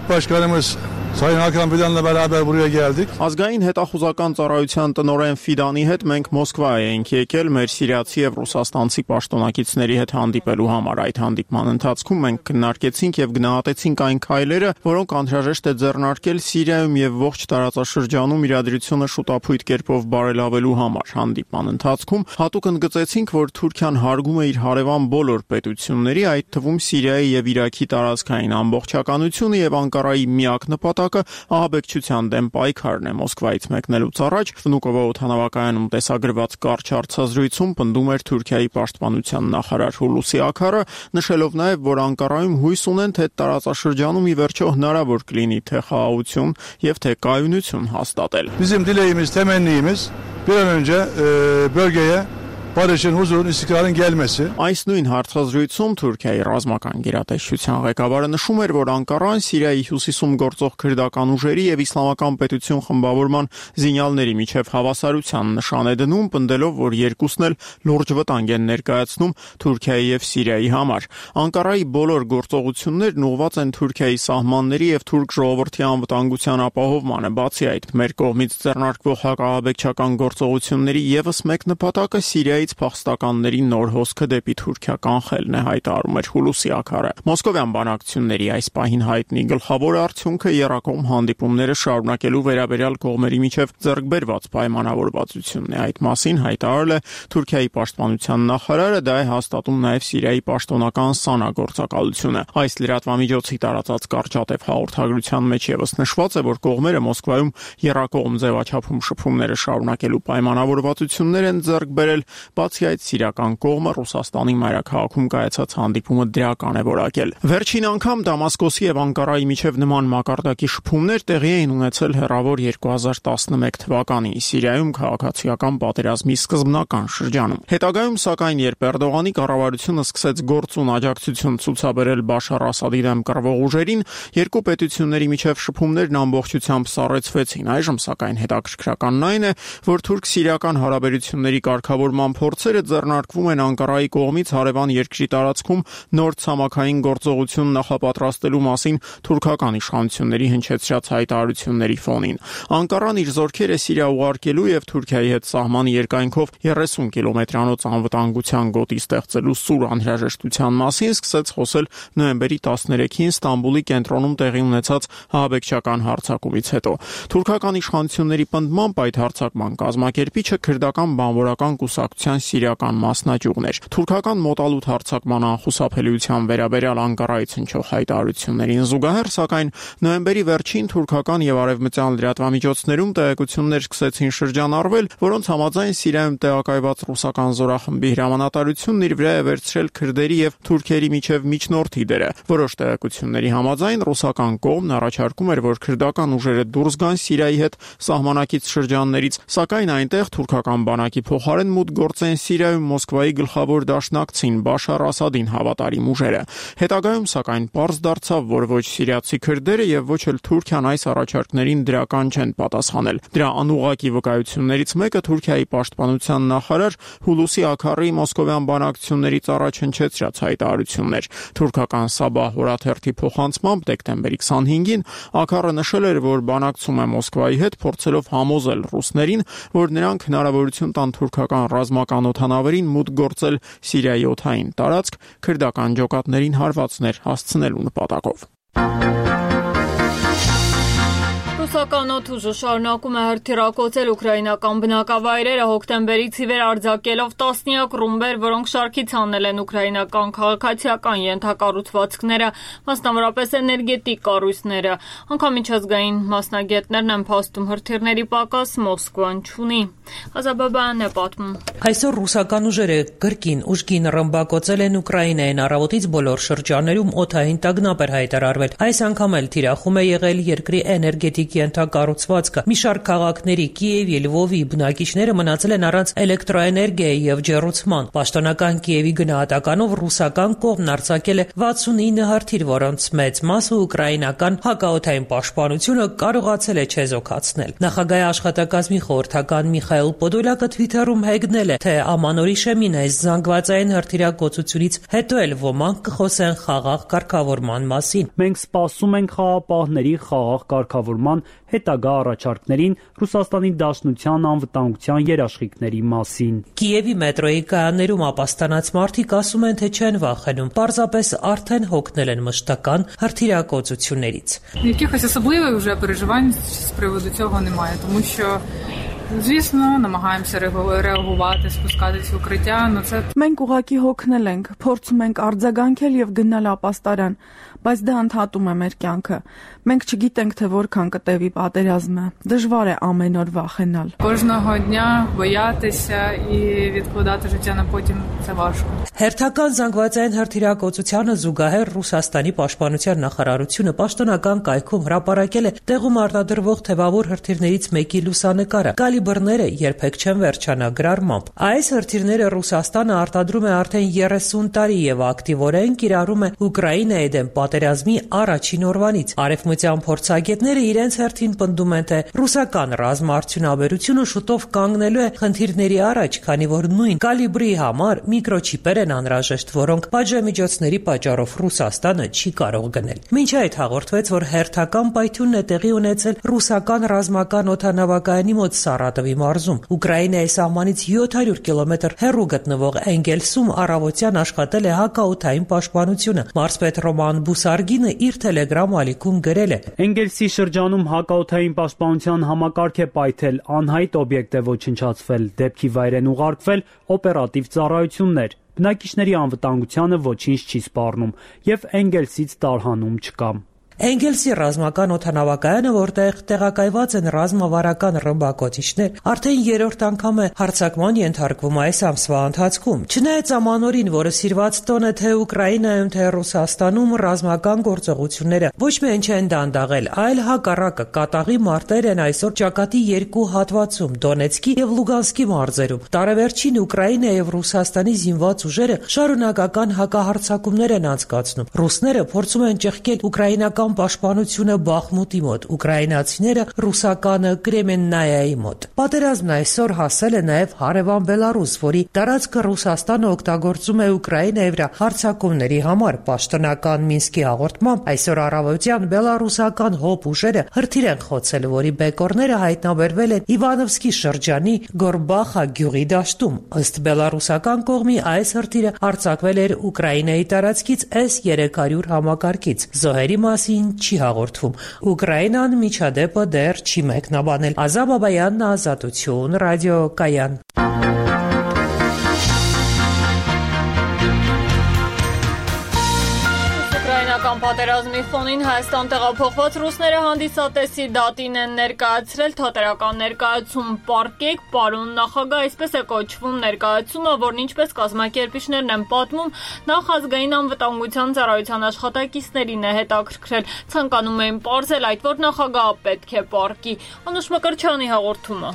Ազգային հետախուզական ծառայության տնօրեն Ֆիդանի հետ մենք Մոսկվա էինք եկել մեր սիրիացի եւ ռուսաստանցի պաշտոնակիցների հետ հանդիպելու համար։ Այդ հանդիպման ընթացքում մենք քննարկեցինք եւ գնահատեցինք այն քայլերը, որոնք անհրաժեշտ է ձեռնարկել Սիրիայում եւ ողջ տարածաշրջանում իրադրությունը շուտապույտ կերպով բարելավելու համար։ Հանդիպման ընթացքում հատուկ ընդգծեցինք, որ Թուրքիան հարգում է իր հարևան բոլոր պետությունների, այդ թվում Սիրիայի եւ Իրաքի տարածքային ամբողջականությունը եւ Անկարայի միակ նպատակը ահաբեկչության դեմ պայքարն է։ Մոսկվայից մեկնելուց առաջ Վնուկովո օդանավակայանում տեսագրված կարճ հարցազրույցում պնդում էր Թուրքիայի պաշտպանության նախարար Հուլուսի Աքարը, նշելով նաեւ, որ Անկարայում հույս ունեն, թե տարածաշրջանում ի վերջո հնարավոր կլինի թե խաղաղություն եւ թե կայունություն հաստատել։ Bizim dileğimiz, temennimiz bir an önce bölgeye barışın, huzurun, istikrarın gelmesi. Այս նույն հարցազրույցում Թուրքիայի ռազմական գերատեսչության ղեկավարը նշում էր, որ Անկարան Սիրիայի հյուսիսում գործող քրդական ուժերի եւ իսլամական պետություն խմբավորման զինյալների միջև հավասարության նշան է դնում, պնդելով, որ երկուսն էլ լուրջ վտանգ են ներկայացնում Թուրքիայի եւ Սիրիայի համար։ Անկարայի բոլոր գործողություններն ուղղված են Թուրքիայի սահմանների եւ թուրք ժողովրդի անվտանգության ապահովմանը։ Բացի այդ, մեր կողմից ձեռնարկվող հակաահաբեկչական գործողությունների եւս մեկ նպատակը Սիրիայից փախստականների նոր հոսքը դեպի Թուրքիա կանխելն է, հայտարարում էր Հուլուսի Աքարը։ Մոսկովյան բանակցությունների այս պահին հայտնի գլխավոր արդյունքը եռակողմ հանդիպումները շարունակելու վերաբերյալ կողմերի միջև ձեռք բերված պայմանավորվածությունն է։ Այդ մասին հայտարարել է Թուրքիայի պաշտպանության նախարարը, դա է հաստատում նաև Սիրիայի պաշտոնական ՍԱՆԱ գործակալությունը։ Այս լրատվամիջոցի տարածած կարճատև հաղորդագրության մեջ եւս նշված է, որ կողմերը Մոսկվայում եռակողմ ձևաչափում շփումները շարունակելու պայմանավորվածություններ են ձեռք բերել, բացի այդ սիրիական կողմը Ռուսաստանի մայրաքաղաքում կայացած հանդիպումը դրական է որակել։ Վերջին անգամ Դամասկոսի եւ Անկարայի միջև նման մակարդակի շփումներ տեղի էին ունեցել հեռավոր 2011 թվականին Սիրիայում քաղաքացիական պատերազմի սկզբնական շրջանում։ Հետագայում, սակայն, երբ Էրդողանի կառավարությունը սկսեց գործուն աջակցություն ցուցաբերել Բաշար Ասադի դեմ կռվող ուժերին, երկու պետությունների միջև շփումներն ամբողջությամբ սառեցվեցին։ Այժմ, սակայն, հետաքրքրականն այն է, որ թուրք-սիրիական հարաբերությունների կարգավորման փորձերը ձեռնարկվում են Անկարայի կողմից հարևան երկրի տարածքում նոր ցամաքային գործողություն նախապատրաստելու մասին թուրքական իշխանությունների հնչեցրած հայտարարությունների ֆոնին։ Անկարան իր զորքերը Սիրիա ուղարկելու եւ Թուրքիայի հետ սահմանի երկայնքով 30 կիլոմետրանոց անվտանգության գոտի ստեղծելու սուր անհրաժեշտության մասին սկսեց խոսել նոյեմբերի 13-ին Ստամբուլի կենտրոնում տեղի ունեցած ահաբեկչական հարձակումից հետո։ Թուրքական իշխանությունների պնդմամբ այդ հարձակման կազմակերպիչը քրդական բանվորական կուսակցության սիրիական մասնաճյուղն էր։ Թուրքական մոտալուտ հարձակման անխուսափելիության վերաբերյալ Անկարայից հնչող հայտարարություններին զուգահեռ, սակայն նոյեմբերի վերջին թուրքական եւ արևմտյան լրատվամիջոցներում տեղեկություններ սկսեցին շրջանառվել, որոնց համաձայն Սիրիայում տեղակայված ռուսական զորախմբի հրամանատարությունն իր վրա է վերցրել քրդերի եւ թուրքերի միջև միջնորդի դերը։ Որոշ տեղեկությունների համաձայն ռուսական կողմն առաջարկում էր, որ քրդական ուժերը դուրս գան Սիրիայի հետ սահմանակից շրջաններից, սակայն այնտեղ թուրքական բանակի փոխարեն մուտք գործեն Սիրիայում Մոսկվայի գլխավոր դաշնակցին Բաշար Ասադին հավատարիմ ուժերը։ Հետագայում, սակայն, պարզ դարձավ, որ ոչ սիրիացի քրդերը եւ ոչ էլ Թուրքիան այս առաջարկներին դրական չեն պատասխանել։ Դրա անուղղակի վկայություններից մեկը Թուրքիայի պաշտպանության նախարար Հուլուսի Աքարի մոսկովյան բանակցություններից առաջ հնչեցրած հայտարարությունն էր։ Թուրքական Սաբահ հորաթերթի փոխանցմամբ դեկտեմբերի 25-ին Աքարը նշել էր, որ բանակցում է Մոսկվայի հետ, փորձելով համոզել ռուսներին, որ նրանք հնարավորություն տան թուրքական ռազմական օդանավերին մուտք գործել Սիրիայի օդային տարածք քրդական ջոկատներին հարվածներ հասցնելու նպատակով։ Ռուսական օդուժը շարունակում է հրթիռակոծել ուկրաինական բնակավայրերը, հոկտեմբերից ի վեր արձակելով տասնյակ ռումբեր, որոնք շարքից հանել են ուկրաինական քաղաքացիական ենթակառուցվածքները, մասնավորապես էներգետիկ կառույցները։ Անգամ միջազգային մասնագետներն են փաստում հրթիռների պակաս Մոսկվան չունի։ Ազաբաբյանն է պատմում։ Այսօր ռուսական ուժերը կրկին ուժգին ռմբակոծել են Ուկրաինային, առավոտից բոլոր շրջաններում օդային տագնապ էր հայտարարվել։ Այս անգամ էլ թիրախում է եղել երկրի էներգետիկ ենթակառուցվածքը։ Մի շարք քաղաքների Կիևի, Լվովի բնակիչները մնացել են առանց էլեկտրոէներգիայի եւ ջեռուցման։ Պաշտոնական Կիևի գնահատականով ռուսական կողմն արձակել է 69 հրթիռ, որոնց մեծ մասը ուկրաինական հակաօդային պաշտպանությունը կարողացել է չեզոքացնել։ Նախագահի աշխատակազմի խորհրդական Միխայել Պոդոլյակը Twitter-ում հայտնել է, թե ամանորի շեմին այս զանգվածային հրթիռակոծությունից հետո էլ ոմանք կխոսեն խաղաղ կարգավորման մասին։ Մենք սպասում ենք խաղապահների խաղաղ կարգավորման հետագա առաջարկներին Ռուսաստանի Դաշնության անվտանգության երաշխիքների մասին։ Կիևի մետրոյի կայաններում ապաստանած մարդիկ ասում են, թե չեն վախենում, պարզապես արդեն հոգնել են մշտական հրթիռակոծություններից։ Якихось особливих вже переживань з приводу цього немає, тому що звісно, намагаємося реагувати, спускатись в укриття, це Մենք ուղակի հոգնել ենք, փորձում ենք արձագանքել եւ գնալ ապաստարան, բայց դա ընդհատում է մեր կյանքը։ Մենք չգիտենք, թե որքան կտևի պատերազմը։ Դժվար է ամեն օր վախենալ։ Кожного дня боятися і відкладати життя на потім це важко. Հերթական զանգվածային հրթիռակոծությանը զուգահեռ Ռուսաստանի պաշտպանության նախարարությունը պաշտոնական կայքում հրապարակել է տեղում արտադրվող թևավոր հրթիռներից մեկի լուսանկարը։ կալիբրները երբեք չեն վերջանա գրառմամբ։ Այս հրթիռները Ռուսաստանը արտադրում է արդեն 30 տարի եւ ակտիվորեն կիրառում է Ուկրաինայի դեմ պատերազմի առաջին օրվանից։ Արևմտյան փորձագետները իրենց հերթին պնդում են, թե ռուսական ռազմաարդյունաբերությունը շուտով կանգնելու է խնդիրների առաջ, քանի որ նույն կալիբրի համար միկրոչիպեր են անհրաժեշտ, որոնք պատժամիջոցների պատճառով Ռուսաստանը չի կարող գնել։ Մինչ այդ հաղորդվեց, որ հերթական պայթյունն է տեղի ունեցել ռուսական ռազմական օդանավակայանի մոտ Սարատովի մարզում։ Ուկրաինայի սահմանից 700 կիլոմետր հեռու գտնվող Էնգելսում առավոտյան աշխատել է հակաօդային պաշտպանությունը։ Մարզպետ Ռոման Բուսարգինը իր Telegram ալիքում գրել է. Էնգելսի շրջանում հակաօդային պաշտպանության համակարգ է պայթել, անհայտ օբյեկտ է ոչնչացվել, դեպքի վայր են ուղարկվել օպերատիվ ծառայություններ։ Բնակիչների անվտանգությանը ոչինչ չի սպառնում եւ Էնգելսից տարհանում չկա։ Էնգելսի ռազմական օդանավակայանը, որտեղ տեղակայված են ռազմավարական ռմբակոծիչներ, արդեն 3-րդ անգամ է հարձակման ենթարկվում այս ամսվա ընթացքում։ Չնայած ամանորին, որը սիրված տոն է թե Ուկրաինայում, թե Ռուսաստանում, ռազմական գործողությունները ոչ միայն չեն դանդաղել, այլ հակառակը կատաղի մարտեր են այսօր ճակատի երկու հատվածում՝ Դոնեցկի եւ Լուգանսկի մարզերում։ Տարեվերջին Ուկրաինա եւ Ռուսաստանի զինված ուժերը շարունակական հակահարձակումներ են անցկացնում։ Ռուսները փորձում են ճեղքել ուկրաինական պաշտպանությունը Բախմուտի մոտ, ուկրաինացիները ռուսականը Կրեմեննայայի մոտ։ Պատերազմն այսօր հասել է նաև հարևան Բելարուս, որի տարածքը Ռուսաստանը օգտագործում է Ուկրաինայի վրա հարձակումների համար։ Պաշտոնական Մինսկի հաղորդմամբ այսօր առավոտյան բելարուսական հոբ ուժերը հրթիռ են խոցել, որի բեկորները հայտնաբերվել են Իվանովսկի շրջանի Գորբախա գյուղի դաշտում։ Ըստ բելարուսական կողմի այս հրթիռը արձակվել էր Ուկրաինայի տարածքից S-300 համակարգից։ Զոհերի մասին չի հաղորդվում։ Ուկրաինան միջադեպը դեռ չի մեկնաբանել։ Ազա Բաբայանն, Ազատություն, ռադիոկայան։ Ուկրաինական պատերազմի ֆոնին Հայաստան տեղափոխված ռուսները հանդիսատեսի դատին են ներկայացրել թատերական ներկայացում «Պարկեք, պարոն նախագահ», այսպես է կոչվում ներկայացումը, որն ինչպես կազմակերպիչներն են պատմում, նախազգային անվտանգության ծառայության աշխատակիցներին է հետաքրքրել, ցանկանում էին պարզել այդ, որ նախագահը պետք է պարկի։ Անուշ Մկրտչյանի հաղորդումը։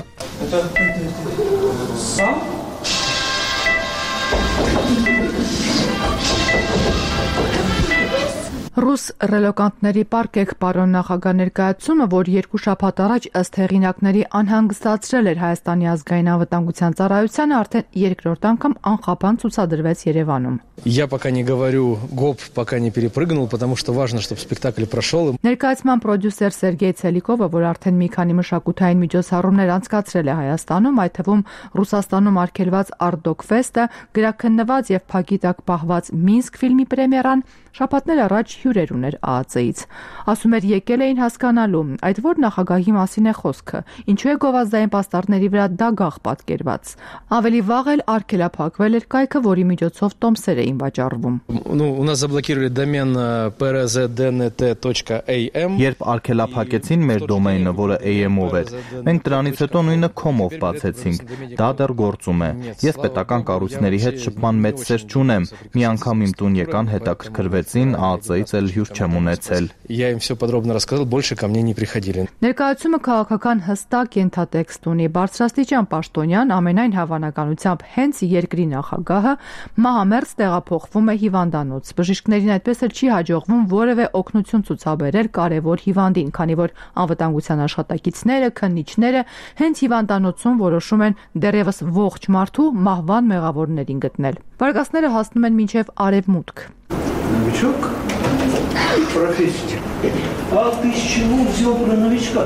Ռուս ռելոկանտների «Պարկեք, պարոն նախագահ» ներկայացումը, որ 2 շաբաթ առաջ ըստ հեղինակների անհանգստացրել էր Հայաստանի ազգային անվտանգության ծառայությանը, արդեն 2-րդ անգամ անխափան ցուցադրվեց Երևանում։ Я пока не говорю гоп, пока не перепрыгнул, потому что важно, чтобы спектакль прошел. Ներկայացման պրոդյուսեր Սերգեյ Ցելիկովը, որ արդեն մի քանի մշակութային միջոցառումներ անցկացրել է Հայաստանում, այդ թվում Ռուսաստանում արգելված Արդոկֆեստը, գրաքննված եւ փակի տակ պահված Մինսկ ֆիլմի պրեմիերան, շաբաթներ առաջ հյուրեր ուներ ԱԱԾ-ից։ Ասում էր եկել էին հասկանալու, այդ որ նախագահի մասին է խոսքը, ինչու է գովազդային պաստառների վրա դագաղ պատկերված։ Ավելի վաղ էլ արգելափակվել էր կայքը, որի միջոցով տոմսեր էին վաճառվում։ У нас заблокировали домен przDNT.am. Երբ արգելափակեցին մեր դոմեյնը, որը AM-ով էր, մենք դրանից հետո նույնը com-ով բացեցինք։ Դա դեռ գործում է։ Ես պետական կառույցների հետ շփման մեծ սեր չունեմ։ Մի անգամ իմ տուն եկան, հետաքրքրվեցին, ԱԱԾ-ից էլ հյուր չեմ ունեցել։ Я им все подробно рассказал, больше ко мне не приходили. Ներկայացումը քաղաքական հստակ ենթատեքստ ունի։ Բարձրաստիճան պաշտոնյան ամենայն հավանականությամբ հենց երկրի նախագահը մահամերձ տեղափոխվում է հիվանդանոց։ Բժիշկներին այդպես էլ չի հաջողվում որևէ օգնություն ցուցաբերել կարևոր հիվանդին, քանի որ անվտանգության աշխատակիցները, քննիչները հենց հիվանդանոցում որոշում են դեռևս ողջ մարդու մահվան մեղավորներին գտնել։ Վարկածները հասնում են մինչև արևմուտք։ Новичок? Профессия. А ты с чего взял про новичка?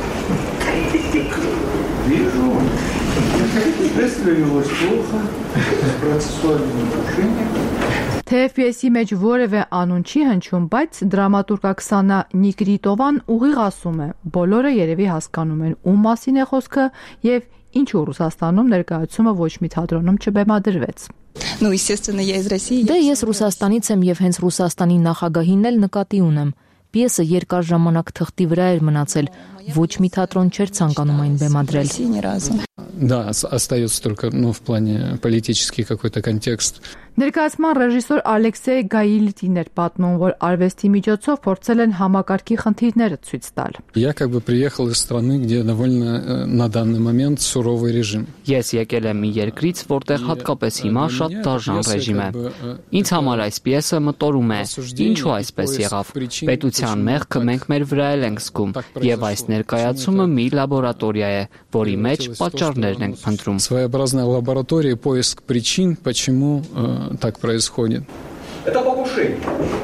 Вижу. Следствие велось плохо. Процессуальное нарушение. TFS-ի մեջ որևէ անուն չի հնչում, բայց դրամատուրգ Աքսանա Նիկրիտովան ուղիղ ասում է. բոլորը երևի հասկանում են ում մասին է խոսքը եւ ինչու Ռուսաստանում ներկայացումը ոչ մի թատրոնում չբեմադրվեց։ Դե ես Ռուսաստանից եմ եւ հենց Ռուսաստանի նախագահին էլ նկատի ունեմ։ Պիեսը երկար ժամանակ թղթի վրա էր մնացել, ոչ մի թատրոն չէր ցանկանում այն բեմադրել։ Да, остается только, в плане политический какой-то контекст. Ներկայացման ռեժիսոր Ալեքսեյ Գայիլտին էր պատմում, որ արվեստի միջոցով փորձել են համակարգի խնդիրները ցույց տալ։ Я приехал из страны, где довольно на данный момент суровый режим. Ես եկել եմ մի երկրից, որտեղ հատկապես հիմա շատ դաժան ռեժիմ է։ Ինձ համար այս պիեսը մտորում է, ինչու այսպես եղավ։ Պետության մեղքը մենք մեր վրա ենք զգում, եւ այս ներկայացումը մի լաբորատորիա է, որի մեջ պատճառներն ենք փնտրում։ Своеобразная лаборатория, поиск причин, почему так происходит. Это покушение.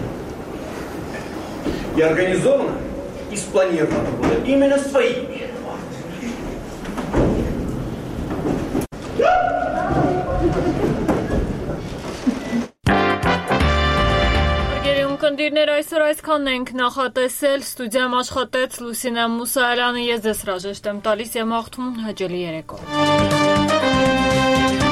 И организовано, и спланировано было именно своими. Կնդիրներ այսօր այսքանն ենք նախատեսել, ստուդիայում աշխատեց Լուսինե Մուսայելյանը, ես ձեզ հրաժեշտ եմ տալիս եւ մաղթում հաճելի երեկո։